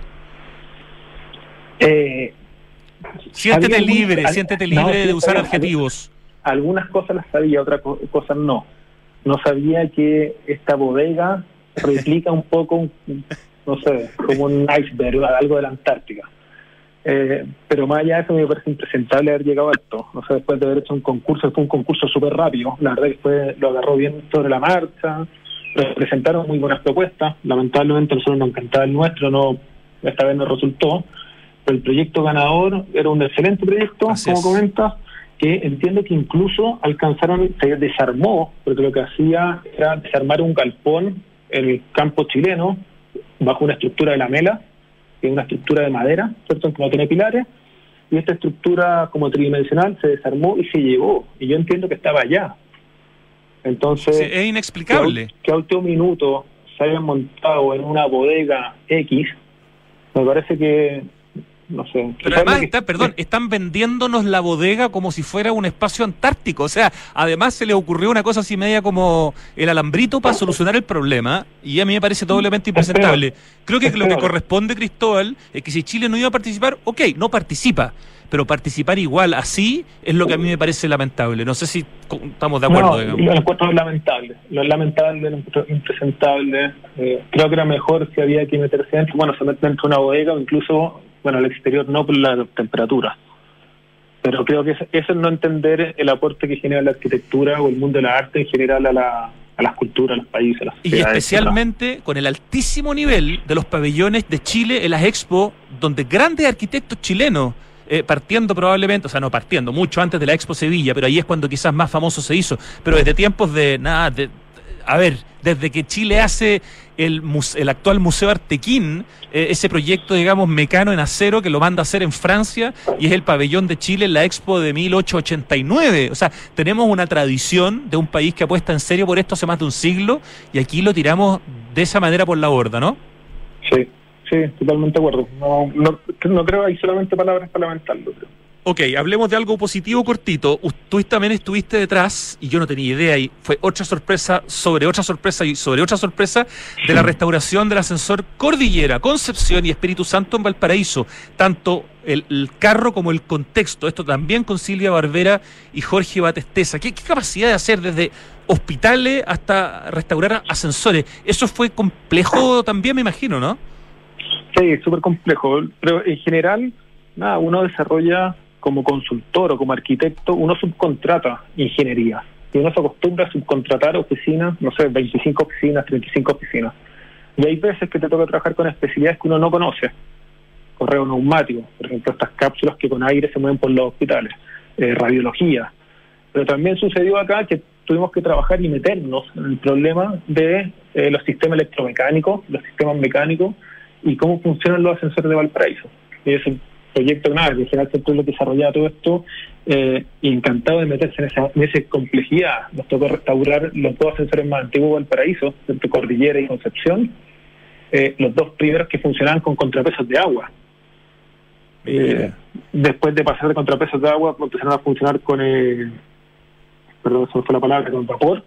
Eh, Siéntete había libre, algún- siéntete no, libre sí, de usar había- adjetivos. Algunas cosas las sabía, otras co- cosas no. No sabía que esta bodega replica un poco, un- no sé, como un iceberg, algo de la Antártica. Eh, pero más allá de eso me parece impresentable haber llegado a esto. No sé, después de haber hecho un concurso, fue un concurso súper rápido. La verdad que fue, lo agarró bien sobre la marcha, presentaron muy buenas propuestas. Lamentablemente a nosotros nos encantaba el nuestro, no, esta vez no resultó. Pero el proyecto ganador era un excelente proyecto, Así como es. comentas, que entiendo que incluso alcanzaron, se desarmó, porque lo que hacía era desarmar un galpón en el campo chileno, bajo una estructura de lamela, que es una estructura de madera, ¿cierto?, que no tiene pilares, y esta estructura como tridimensional se desarmó y se llevó, y yo entiendo que estaba allá. Entonces, Sí, es inexplicable. que, a- que a último minuto se hayan montado en una bodega X, me parece que, no sé. Pero quizás además, lo que- está, perdón, están vendiéndonos la bodega como si fuera un espacio antártico. O sea, además se le ocurrió una cosa así media como el alambrito para solucionar el problema, y a mí me parece doblemente impresentable. Creo que Es lo que peor. corresponde, Cristóbal, es que si Chile no iba a participar, ok, no participa, pero participar igual así es lo que a mí me parece lamentable. No sé si co- estamos de acuerdo, No, digamos. lo encuentro lamentable, lo lamentable, lo encuentro impresentable. Eh, creo que era mejor si había que meterse dentro, bueno, se mete dentro de una bodega o incluso, bueno, al exterior no por la temperatura. Pero creo que eso eso es no entender el aporte que genera la arquitectura o el mundo de la arte en general a, la, a las culturas, a los países, a las Y sociedades, especialmente con el altísimo nivel de los pabellones de Chile en las Expo, donde grandes arquitectos chilenos, eh, partiendo probablemente, o sea, no partiendo, mucho antes de la Expo Sevilla, pero ahí es cuando quizás más famoso se hizo, pero desde tiempos de, nada, de, a ver, desde que Chile hace el, muse- el actual Museo Artequín, eh, ese proyecto, digamos, mecano en acero que lo manda a hacer en Francia, y es el pabellón de Chile en la Expo de mil ochocientos ochenta y nueve. O sea, tenemos una tradición de un país que apuesta en serio por esto hace más de un siglo, y aquí lo tiramos de esa manera por la borda, ¿no? Sí, sí, totalmente de acuerdo. No, no, no creo que hay solamente palabras para lamentarlo, creo. Ok, hablemos de algo positivo cortito. Tú también estuviste detrás, y yo no tenía idea, y fue otra sorpresa sobre otra sorpresa y sobre otra sorpresa de la restauración del ascensor Cordillera, Concepción y Espíritu Santo en Valparaíso. Tanto el, el carro como el contexto. Esto también con Silvia Barbera y Jorge Batesteza. ¿Qué, qué capacidad de hacer desde hospitales hasta restaurar ascensores? Eso fue complejo también, me imagino, ¿no? Sí, súper complejo. Pero en general, nada, uno desarrolla... como consultor o como arquitecto, uno subcontrata ingeniería. Y uno se acostumbra a subcontratar oficinas, no sé, veinticinco oficinas, treinta y cinco oficinas. Y hay veces que te toca trabajar con especialidades que uno no conoce. Correo neumático, por ejemplo, estas cápsulas que con aire se mueven por los hospitales. Eh, radiología. Pero también sucedió acá que tuvimos que trabajar y meternos en el problema de eh, los sistemas electromecánicos, los sistemas mecánicos y cómo funcionan los ascensores de Valparaíso. Y eso proyecto nada, que en general siempre lo desarrollaba todo esto, eh, y encantado de meterse en esa, en esa complejidad. Nos tocó restaurar los dos ascensores más antiguos de Valparaíso, entre Cordillera y Concepción, eh, los dos primeros que funcionaban con contrapesos de agua. Eh, después de pasar de contrapesos de agua, empezaron a funcionar con, eh, perdón, se me fue la palabra, con vapor.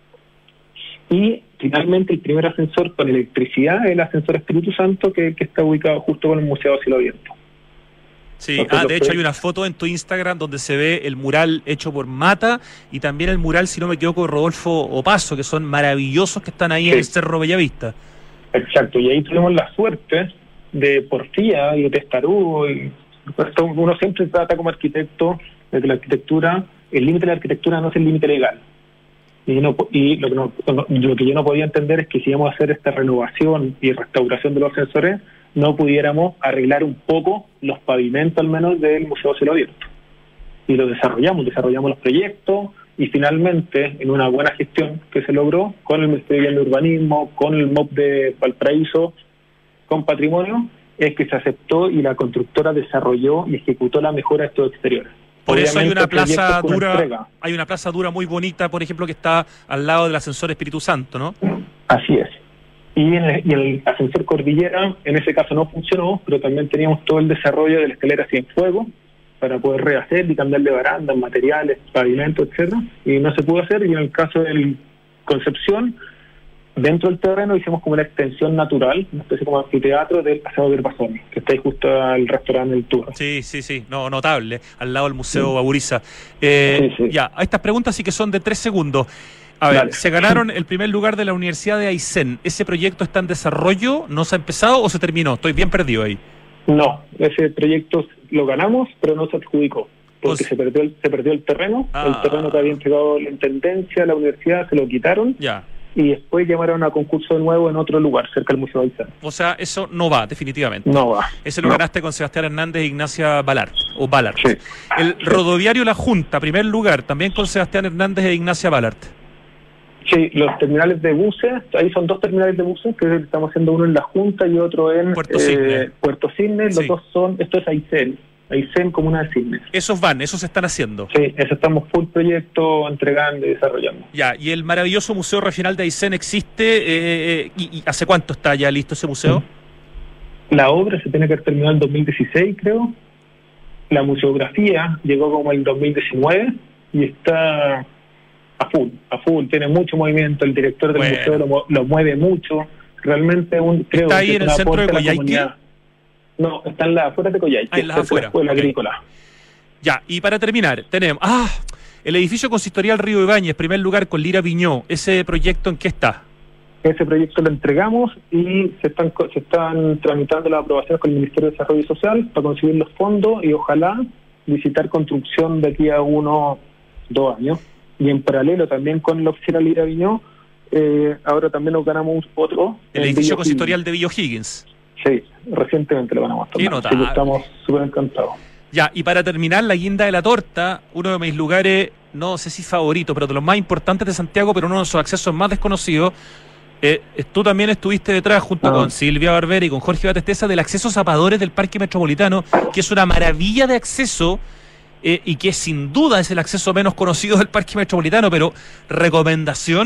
Y finalmente el primer ascensor con electricidad, el ascensor Espíritu Santo, que, que está ubicado justo con el Museo a Cielo Abierto. Sí, ah, de hecho hay una foto en tu Instagram donde se ve el mural hecho por Mata y también el mural, si no me equivoco, de Rodolfo Opaso, que son maravillosos, que están ahí sí. en el Cerro Bellavista. Exacto, y ahí tuvimos la suerte de Porfía y de Testarudo, y uno siempre trata como arquitecto de que la arquitectura, el límite de la arquitectura no es el límite legal. Y, no, y lo, que no, lo que yo no podía entender es que si íbamos a hacer esta renovación y restauración de los ascensores, no pudiéramos arreglar un poco los pavimentos al menos del Museo Cielo Abierto. Y lo desarrollamos, desarrollamos los proyectos y finalmente en una buena gestión que se logró con el Ministerio de Urbanismo, con el M O P de Valparaíso, con Patrimonio, es que se aceptó y la constructora desarrolló y ejecutó la mejora de estos exteriores. Por Obviamente, eso hay una plaza dura, entrega. hay una plaza dura muy bonita, por ejemplo, que está al lado del ascensor Espíritu Santo, ¿no? Así es. Y en el, y el ascensor Cordillera, en ese caso no funcionó, pero también teníamos todo el desarrollo de la escalera Cienfuegos para poder rehacer y cambiar de barandas, materiales, pavimento, etcétera. Y no se pudo hacer, y en el caso del Concepción, dentro del terreno hicimos como una extensión natural, una especie como anfiteatro del Paseo de Herbazón, que está ahí justo al restaurante del Tour. Sí, sí, sí, no, notable, al lado del Museo sí. Baburiza. Eh, sí, sí. Ya, estas preguntas sí que son de tres segundos. A ver, Dale. Se ganaron el primer lugar de la Universidad de Aysén. ¿Ese proyecto está en desarrollo? ¿No se ha empezado o se terminó? Estoy bien perdido ahí. No, ese proyecto lo ganamos, pero no se adjudicó, porque pues, se perdió el, se perdió el terreno. Ah. El terreno que había entregado la intendencia, la universidad, se lo quitaron. Ya. Y después llamaron a concurso de nuevo en otro lugar, cerca del Museo de Aysén. O sea, eso no va, definitivamente. No va. Ese lo no. ganaste con Sebastián Hernández e Ignacia Balart, o Balart. Sí. El sí. Rodoviario La Junta, primer lugar, también con Sebastián Hernández e Ignacia Balart. Sí, los terminales de buses, ahí son dos terminales de buses, que estamos haciendo uno en La Junta y otro en Puerto Cisne. Eh, Puerto Cisne. Los sí. dos son, esto es Aysén, Aysén Comuna de Cisne. Esos van, esos se están haciendo. Sí, eso estamos full proyecto entregando y desarrollando. Ya, y el maravilloso Museo Regional de Aysén existe, eh, y, y ¿hace cuánto está ya listo ese museo? La obra se tiene que haber terminado en dos mil dieciséis, creo. La museografía llegó como en dos mil diecinueve y está a full, a full, tiene mucho movimiento, el director del bueno. museo lo, lo mueve mucho, realmente un creo ¿Está ahí que en el centro de Coyhaique? No, está en las afueras de Coyhaique, ah, en las afueras, la escuela okay. agrícola. Ya, y para terminar, tenemos, ah, el edificio consistorial Río Ibáñez, primer lugar con Lira Viñó, ¿ese proyecto en qué está? Ese proyecto lo entregamos y se están se están tramitando las aprobaciones con el Ministerio de Desarrollo Social para conseguir los fondos y ojalá visitar construcción de aquí a uno, dos años. Y en paralelo también con la oficina Lira Viñó, eh, ahora también nos ganamos otro. El edificio consistorial de Villa O'Higgins. Sí, recientemente lo ganamos. Qué notable. Así que estamos súper encantados. Ya, y para terminar, la guinda de la torta, uno de mis lugares, no sé si favorito, pero de los más importantes de Santiago, pero uno de sus accesos más desconocidos. Eh, tú también estuviste detrás, junto ah. con Silvia Barbera y con Jorge Batesteza, del acceso Zapadores del Parque Metropolitano, que es una maravilla de acceso. Eh, y que sin duda es el acceso menos conocido del Parque Metropolitano, pero recomendación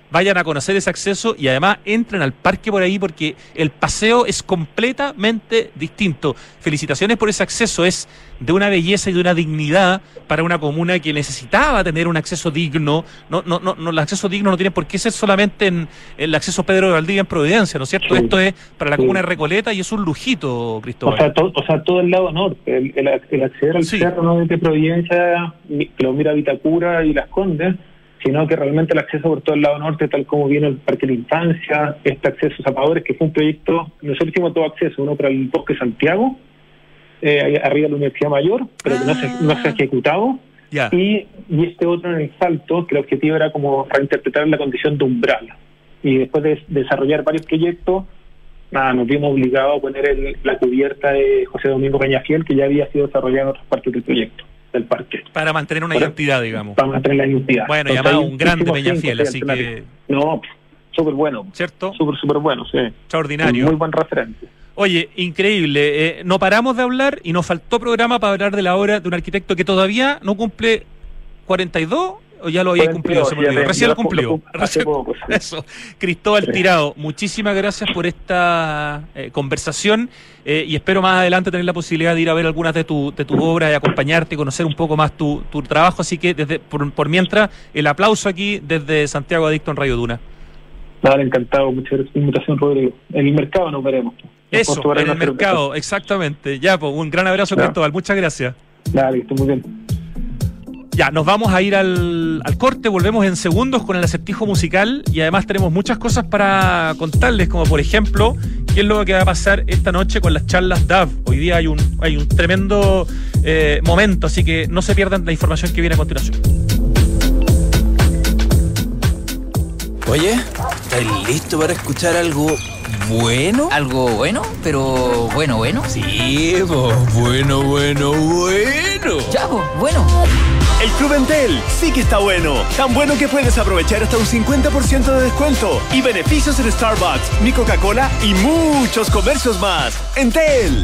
vayan a conocer ese acceso y además entren al parque por ahí porque el paseo es completamente distinto. Felicitaciones por ese acceso, es de una belleza y de una dignidad para una comuna que necesitaba tener un acceso digno. No, no, no, no el acceso digno no tiene por qué ser solamente en, en el acceso Pedro de Valdivia en Providencia, ¿no es cierto? Sí, Esto es para la sí. comuna de Recoleta y es un lujito, Cristóbal. O sea, to, o sea todo el lado norte, el, el, el acceder al Sí. cerro no es de Providencia, que lo mira Vitacura y Las Condes, sino que realmente el acceso por todo el lado norte, tal como viene el Parque de la Infancia, este acceso a Zapadores, que fue un proyecto, nosotros hicimos todo acceso, uno para el Bosque Santiago, eh, ahí arriba de la Universidad Mayor, pero ah. que no se, no se ha ejecutado, Ya. y, y este otro en el Salto, que el objetivo era como reinterpretar la condición de umbral. Y después de desarrollar varios proyectos, nada, nos vimos obligados a poner el, la cubierta de José Domingo Peñafiel, que ya había sido desarrollada en otras partes del proyecto, del parque. Para mantener una Por- identidad, digamos. Para mantener la identidad. Bueno, Entonces, llamado ahí un grande hicimos Peñafiel, cinco, así seis que, alternativas. No, súper bueno, ¿cierto? súper, súper bueno, sí. Extraordinario. Muy buen referente. Oye, increíble. Eh, no paramos de hablar y nos faltó programa para hablar de la obra de un arquitecto que todavía no cumple cuarenta y dos, o ya lo había cumplido, se me olvidó. Recién lo cumplió. Hace Recién- poco, sí. Eso. Cristóbal Sí. Tirado, muchísimas gracias por esta eh, conversación eh, y espero más adelante tener la posibilidad de ir a ver algunas de tu, de tu obra y acompañarte y conocer un poco más tu, tu trabajo. Así que desde por, por mientras, el aplauso aquí desde Santiago Adicto en Radio Duna. Nada, encantado, muchas gracias por la invitación, Rodrigo. En el mercado nos veremos. Nos Eso, podemos tomar en una el cerveza. mercado, exactamente. Ya, pues un gran abrazo, Ya. Cristóbal. Muchas gracias. Dale, que esté muy bien. Ya, nos vamos a ir al, al corte, volvemos en segundos con el acertijo musical y además tenemos muchas cosas para contarles, como por ejemplo, qué es lo que va a pasar esta noche con las charlas D A V. Hoy día hay un, hay un tremendo eh, momento, así que no se pierdan la información que viene a continuación. Oye, ¿estás listo para escuchar algo bueno? ¿Algo bueno? Pero bueno, bueno. Sí, pues bueno, bueno, bueno. Ya, pues, bueno. El Club Entel sí que está bueno. Tan bueno que puedes aprovechar hasta un cincuenta por ciento de descuento y beneficios en Starbucks, mi Coca-Cola y muchos comercios más. Entel.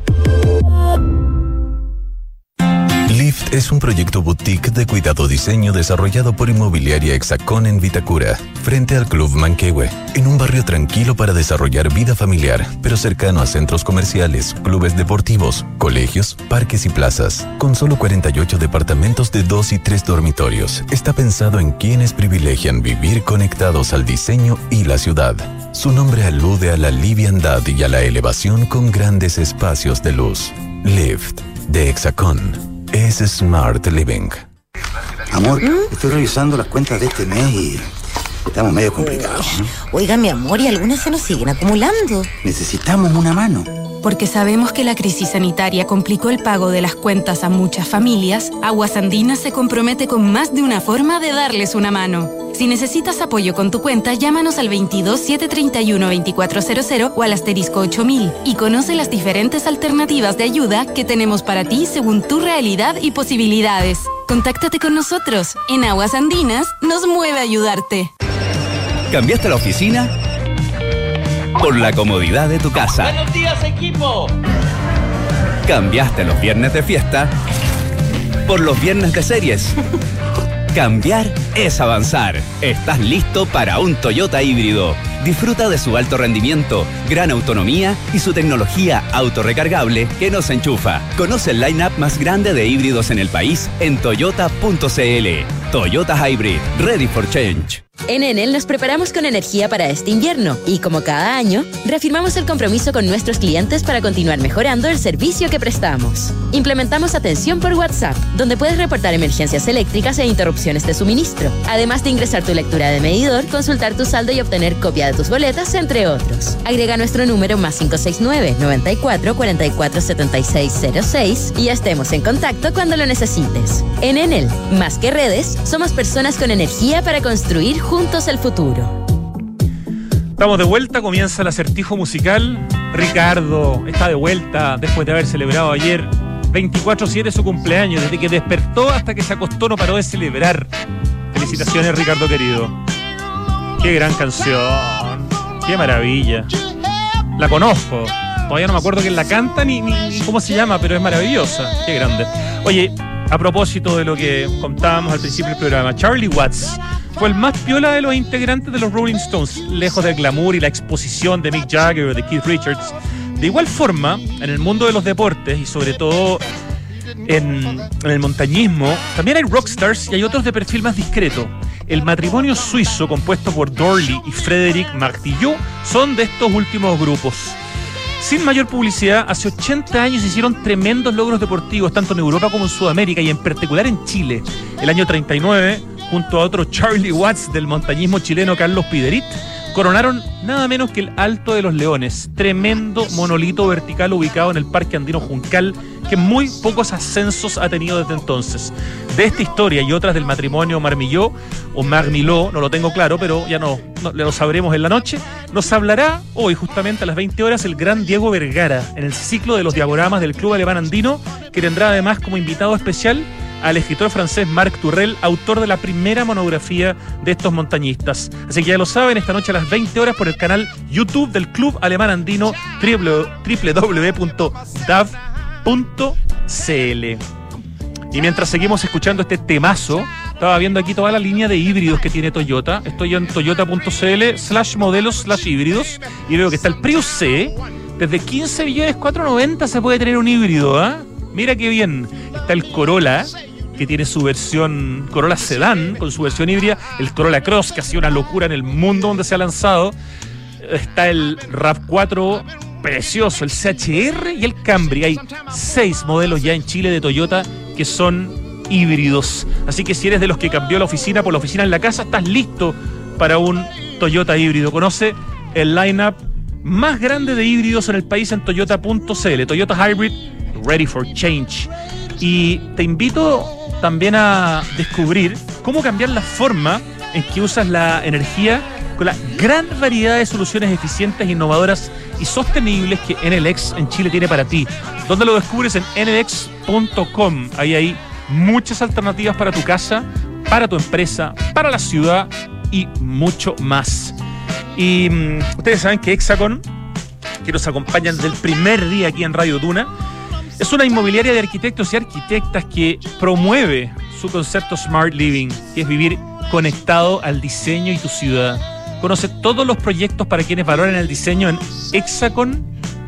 Lift es un proyecto boutique de cuidado diseño desarrollado por Inmobiliaria Hexacón en Vitacura, frente al Club Manquehue, en un barrio tranquilo para desarrollar vida familiar, pero cercano a centros comerciales, clubes deportivos, colegios, parques y plazas. Con solo cuarenta y ocho departamentos de dos y tres dormitorios, está pensado en quienes privilegian vivir conectados al diseño y la ciudad. Su nombre alude a la liviandad y a la elevación con grandes espacios de luz. Lift, de Hexacón. Es Smart Living. Amor, estoy revisando las cuentas de este mes y estamos medio complicados, ¿no? Oiga, mi amor, y algunas se nos siguen acumulando. Necesitamos una mano. Porque sabemos que la crisis sanitaria complicó el pago de las cuentas a muchas familias, Aguas Andinas se compromete con más de una forma de darles una mano. Si necesitas apoyo con tu cuenta, llámanos al veintidós, setecientos treinta y uno, veinticuatro cero cero o al asterisco ocho mil y conoce las diferentes alternativas de ayuda que tenemos para ti según tu realidad y posibilidades. Contáctate con nosotros. En Aguas Andinas nos mueve a ayudarte. ¿Cambiaste la oficina? Por la comodidad de tu casa. ¡Buenos días, equipo! ¿Cambiaste los viernes de fiesta? Por los viernes de series. Cambiar es avanzar. Estás listo para un Toyota híbrido. Disfruta de su alto rendimiento, gran autonomía y su tecnología autorrecargable que no se enchufa. Conoce el line-up más grande de híbridos en el país en toyota punto c l. Toyota Hybrid, ready for change. En Enel nos preparamos con energía para este invierno y, como cada año, reafirmamos el compromiso con nuestros clientes para continuar mejorando el servicio que prestamos. Implementamos atención por WhatsApp, donde puedes reportar emergencias eléctricas e interrupciones de suministro, además de ingresar tu lectura de medidor, consultar tu saldo y obtener copia de tus boletas, entre otros. Agrega nuestro número más cinco seis nueve, noventa y cuatro, cuarenta y cuatro, setenta y seis cero seis y estemos en contacto cuando lo necesites. En Enel, más que redes, somos personas con energía para construir juntos el futuro. Estamos de vuelta, comienza el acertijo musical. Ricardo está de vuelta después de haber celebrado ayer veinticuatro siete su cumpleaños. Desde que despertó hasta que se acostó no paró de celebrar. Felicitaciones, Ricardo querido. Qué gran canción, qué maravilla. La conozco, todavía no me acuerdo quién la canta ni, ni, ni cómo se llama, pero es maravillosa. Qué grande. Oye, a propósito de lo que contábamos al principio del programa, Charlie Watts fue el más piola de los integrantes de los Rolling Stones, lejos del glamour y la exposición de Mick Jagger o de Keith Richards. De igual forma, en el mundo de los deportes y sobre todo en, en el montañismo, también hay rockstars y hay otros de perfil más discreto. El matrimonio suizo compuesto por Dorley y Frédéric Martillot son de estos últimos grupos. Sin mayor publicidad, hace ochenta años hicieron tremendos logros deportivos, tanto en Europa como en Sudamérica y en particular en Chile. El año treinta y nueve, junto a otro Charlie Watts del montañismo chileno Carlos Piderit, coronaron nada menos que el Alto de los Leones, tremendo monolito vertical ubicado en el Parque Andino Juncal, que muy pocos ascensos ha tenido desde entonces. De esta historia y otras del matrimonio Marmillot o Marmilot, no lo tengo claro, pero ya no, no lo sabremos en la noche, nos hablará hoy justamente a las veinte horas el gran Diego Vergara en el ciclo de los diagramas del Club Alemán Andino, que tendrá además como invitado especial al escritor francés Marc Tourrel, autor de la primera monografía de estos montañistas. Así que ya lo saben, esta noche a las veinte horas por el canal YouTube del Club Alemán Andino, doble u doble u doble u punto d a v punto c l. Y mientras seguimos escuchando este temazo, estaba viendo aquí toda la línea de híbridos que tiene Toyota. Estoy en toyota punto c l slash modelos slash híbridos y veo que está el Prius C. Desde quince millones cuatrocientos noventa se puede tener un híbrido, ¿eh? Mira qué bien. Está el Corolla, que tiene su versión Corolla Sedán, con su versión híbrida, el Corolla Cross, que ha sido una locura en el mundo donde se ha lanzado. Está el RAV cuatro, precioso, el C H R y el Camry. Hay seis modelos ya en Chile de Toyota que son híbridos. Así que si eres de los que cambió la oficina por la oficina en la casa, estás listo para un Toyota híbrido. Conoce el lineup más grande de híbridos en el país en toyota punto c l. Toyota Hybrid, ready for change. Y te invito también a descubrir cómo cambiar la forma en que usas la energía con la gran variedad de soluciones eficientes, innovadoras y sostenibles que Enel-X en Chile tiene para ti. ¿Dónde lo descubres? En enel x punto com. Ahí hay muchas alternativas para tu casa, para tu empresa, para la ciudad y mucho más. Y um, ustedes saben que Hexacon, que nos acompañan desde el primer día aquí en Radio Duna, es una inmobiliaria de arquitectos y arquitectas que promueve su concepto Smart Living, que es vivir conectado al diseño y tu ciudad. Conoce todos los proyectos para quienes valoran el diseño en hexacon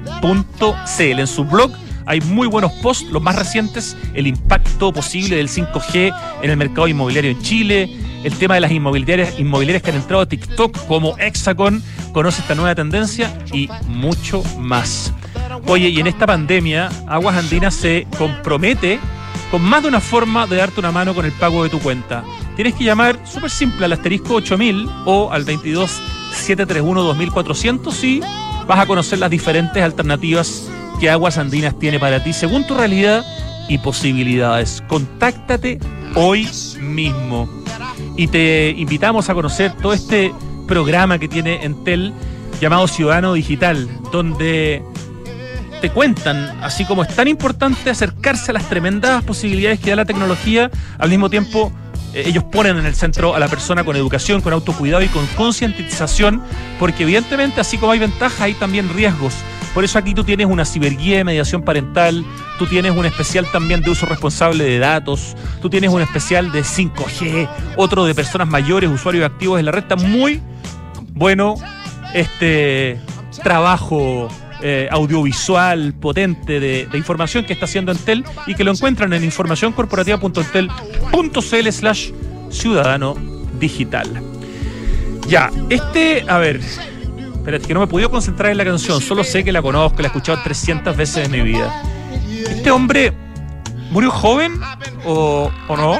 punto c l. En su blog hay muy buenos posts, los más recientes, el impacto posible del cinco G en el mercado inmobiliario en Chile, el tema de las inmobiliarias, inmobiliarias que han entrado a TikTok como Hexacon, conoce esta nueva tendencia y mucho más. Oye, y en esta pandemia, Aguas Andinas se compromete con más de una forma de darte una mano con el pago de tu cuenta. Tienes que llamar súper simple al asterisco ocho mil o al veintidós setecientos treinta y uno dos mil cuatrocientos y vas a conocer las diferentes alternativas que Aguas Andinas tiene para ti según tu realidad y posibilidades. Contáctate hoy mismo. Y te invitamos a conocer todo este programa que tiene Entel llamado Ciudadano Digital, donde te cuentan, así como es tan importante acercarse a las tremendas posibilidades que da la tecnología, al mismo tiempo eh, ellos ponen en el centro a la persona con educación, con autocuidado y con concientización, porque evidentemente así como hay ventajas, hay también riesgos. Por eso aquí tú tienes una ciberguía de mediación parental, tú tienes un especial también de uso responsable de datos, tú tienes un especial de cinco G, otro de personas mayores, usuarios activos en la red. Está muy bueno este trabajo eh, audiovisual potente de, de información que está haciendo Entel y que lo encuentran en información corporativa punto entel punto c l slash ciudadano digital. Ya, este, a ver... Espérate, que no me he podido concentrar en la canción. Solo sé que la conozco, la he escuchado trescientas veces en mi vida. ¿Este hombre murió joven o, o no?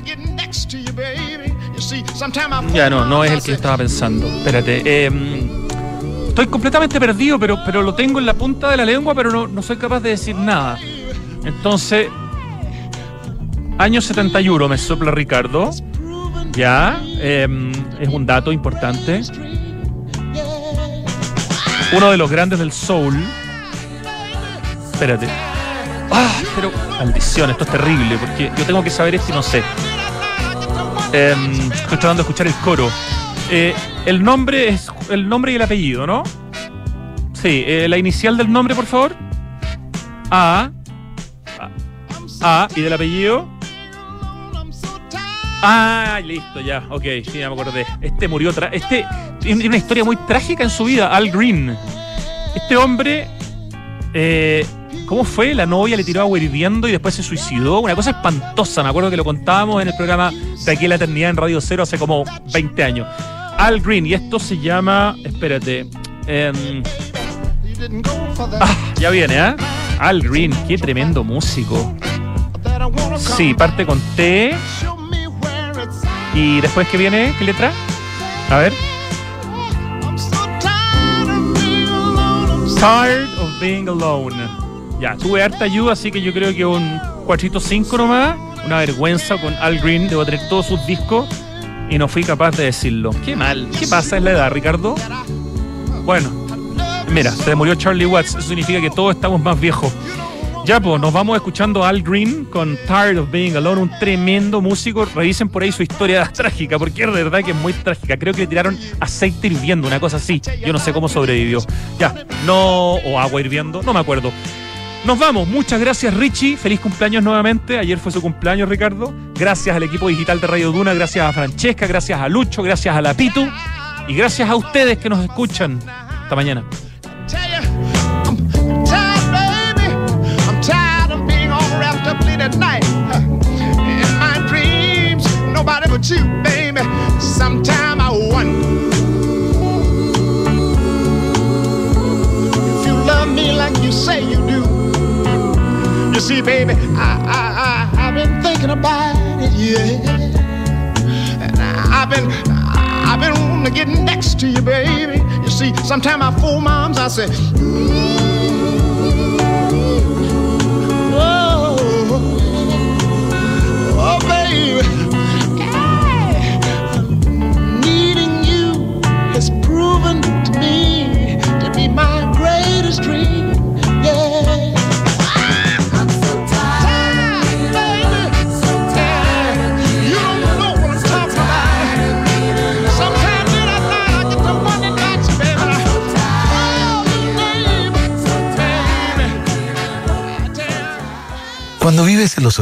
Ya no, no es el que yo estaba pensando. Espérate. Eh, estoy completamente perdido, pero, pero lo tengo en la punta de la lengua, pero no, no soy capaz de decir nada. Entonces, año setenta y uno me sopla Ricardo. Ya, eh, es un dato importante. Uno de los grandes del soul. Espérate. Ah, pero maldición, esto es terrible, porque yo tengo que saber esto y no sé. Eh, estoy tratando de escuchar el coro. Eh, el nombre es el nombre y el apellido, ¿no? Sí, eh, la inicial del nombre, por favor. A. A. Y del apellido. Ah, listo, ya, ok, sí, ya me acordé. Este murió, tra este tiene una historia muy trágica en su vida, Al Green. Este hombre, eh, ¿cómo fue? La novia le tiró agua hirviendo y después se suicidó. Una cosa espantosa, me acuerdo que lo contábamos en el programa de Aquí en la Eternidad en Radio Cero hace como veinte años. Al Green, y esto se llama, espérate, eh, ah, ya viene, ¿eh? Al Green, qué tremendo músico. Sí, parte con T. Y después, ¿qué viene? ¿Qué letra? A ver. Tired of being alone. Ya, tuve harta ayuda, así que yo creo que un cuatro cinco nomás. Una vergüenza con Al Green. Debo tener todos sus discos y no fui capaz de decirlo. Qué mal. ¿Qué pasa? ¿Es la edad, Ricardo? Bueno, mira, se murió Charlie Watts. Eso significa que todos estamos más viejos. Ya, pues, nos vamos escuchando a Al Green con Tired of Being Alone, un tremendo músico. Revisen por ahí su historia trágica, porque es de verdad que es muy trágica. Creo que le tiraron aceite hirviendo, una cosa así. Yo no sé cómo sobrevivió. Ya, no, o agua hirviendo, no me acuerdo. Nos vamos. Muchas gracias, Richie. Feliz cumpleaños nuevamente. Ayer fue su cumpleaños, Ricardo. Gracias al equipo digital de Radio Duna, gracias a Francesca, gracias a Lucho, gracias a la Pitu y gracias a ustedes que nos escuchan. Hasta mañana. At night, in my dreams, nobody but you, baby. Sometime I wonder if you love me like you say you do. You see, baby, I, I, I, I've been thinking about it, yeah. And I've been, I've been wanting to get next to you, baby. You see, sometimes I fool moms, I say, oh, baby, hey, needing you has proven to me to be my greatest dream, yeah. I'm so tired, baby, so tired. You don't know what I'm talking about. Sometimes in the night I get to wonder about you, baby. Oh, baby, baby. Cuando vives en los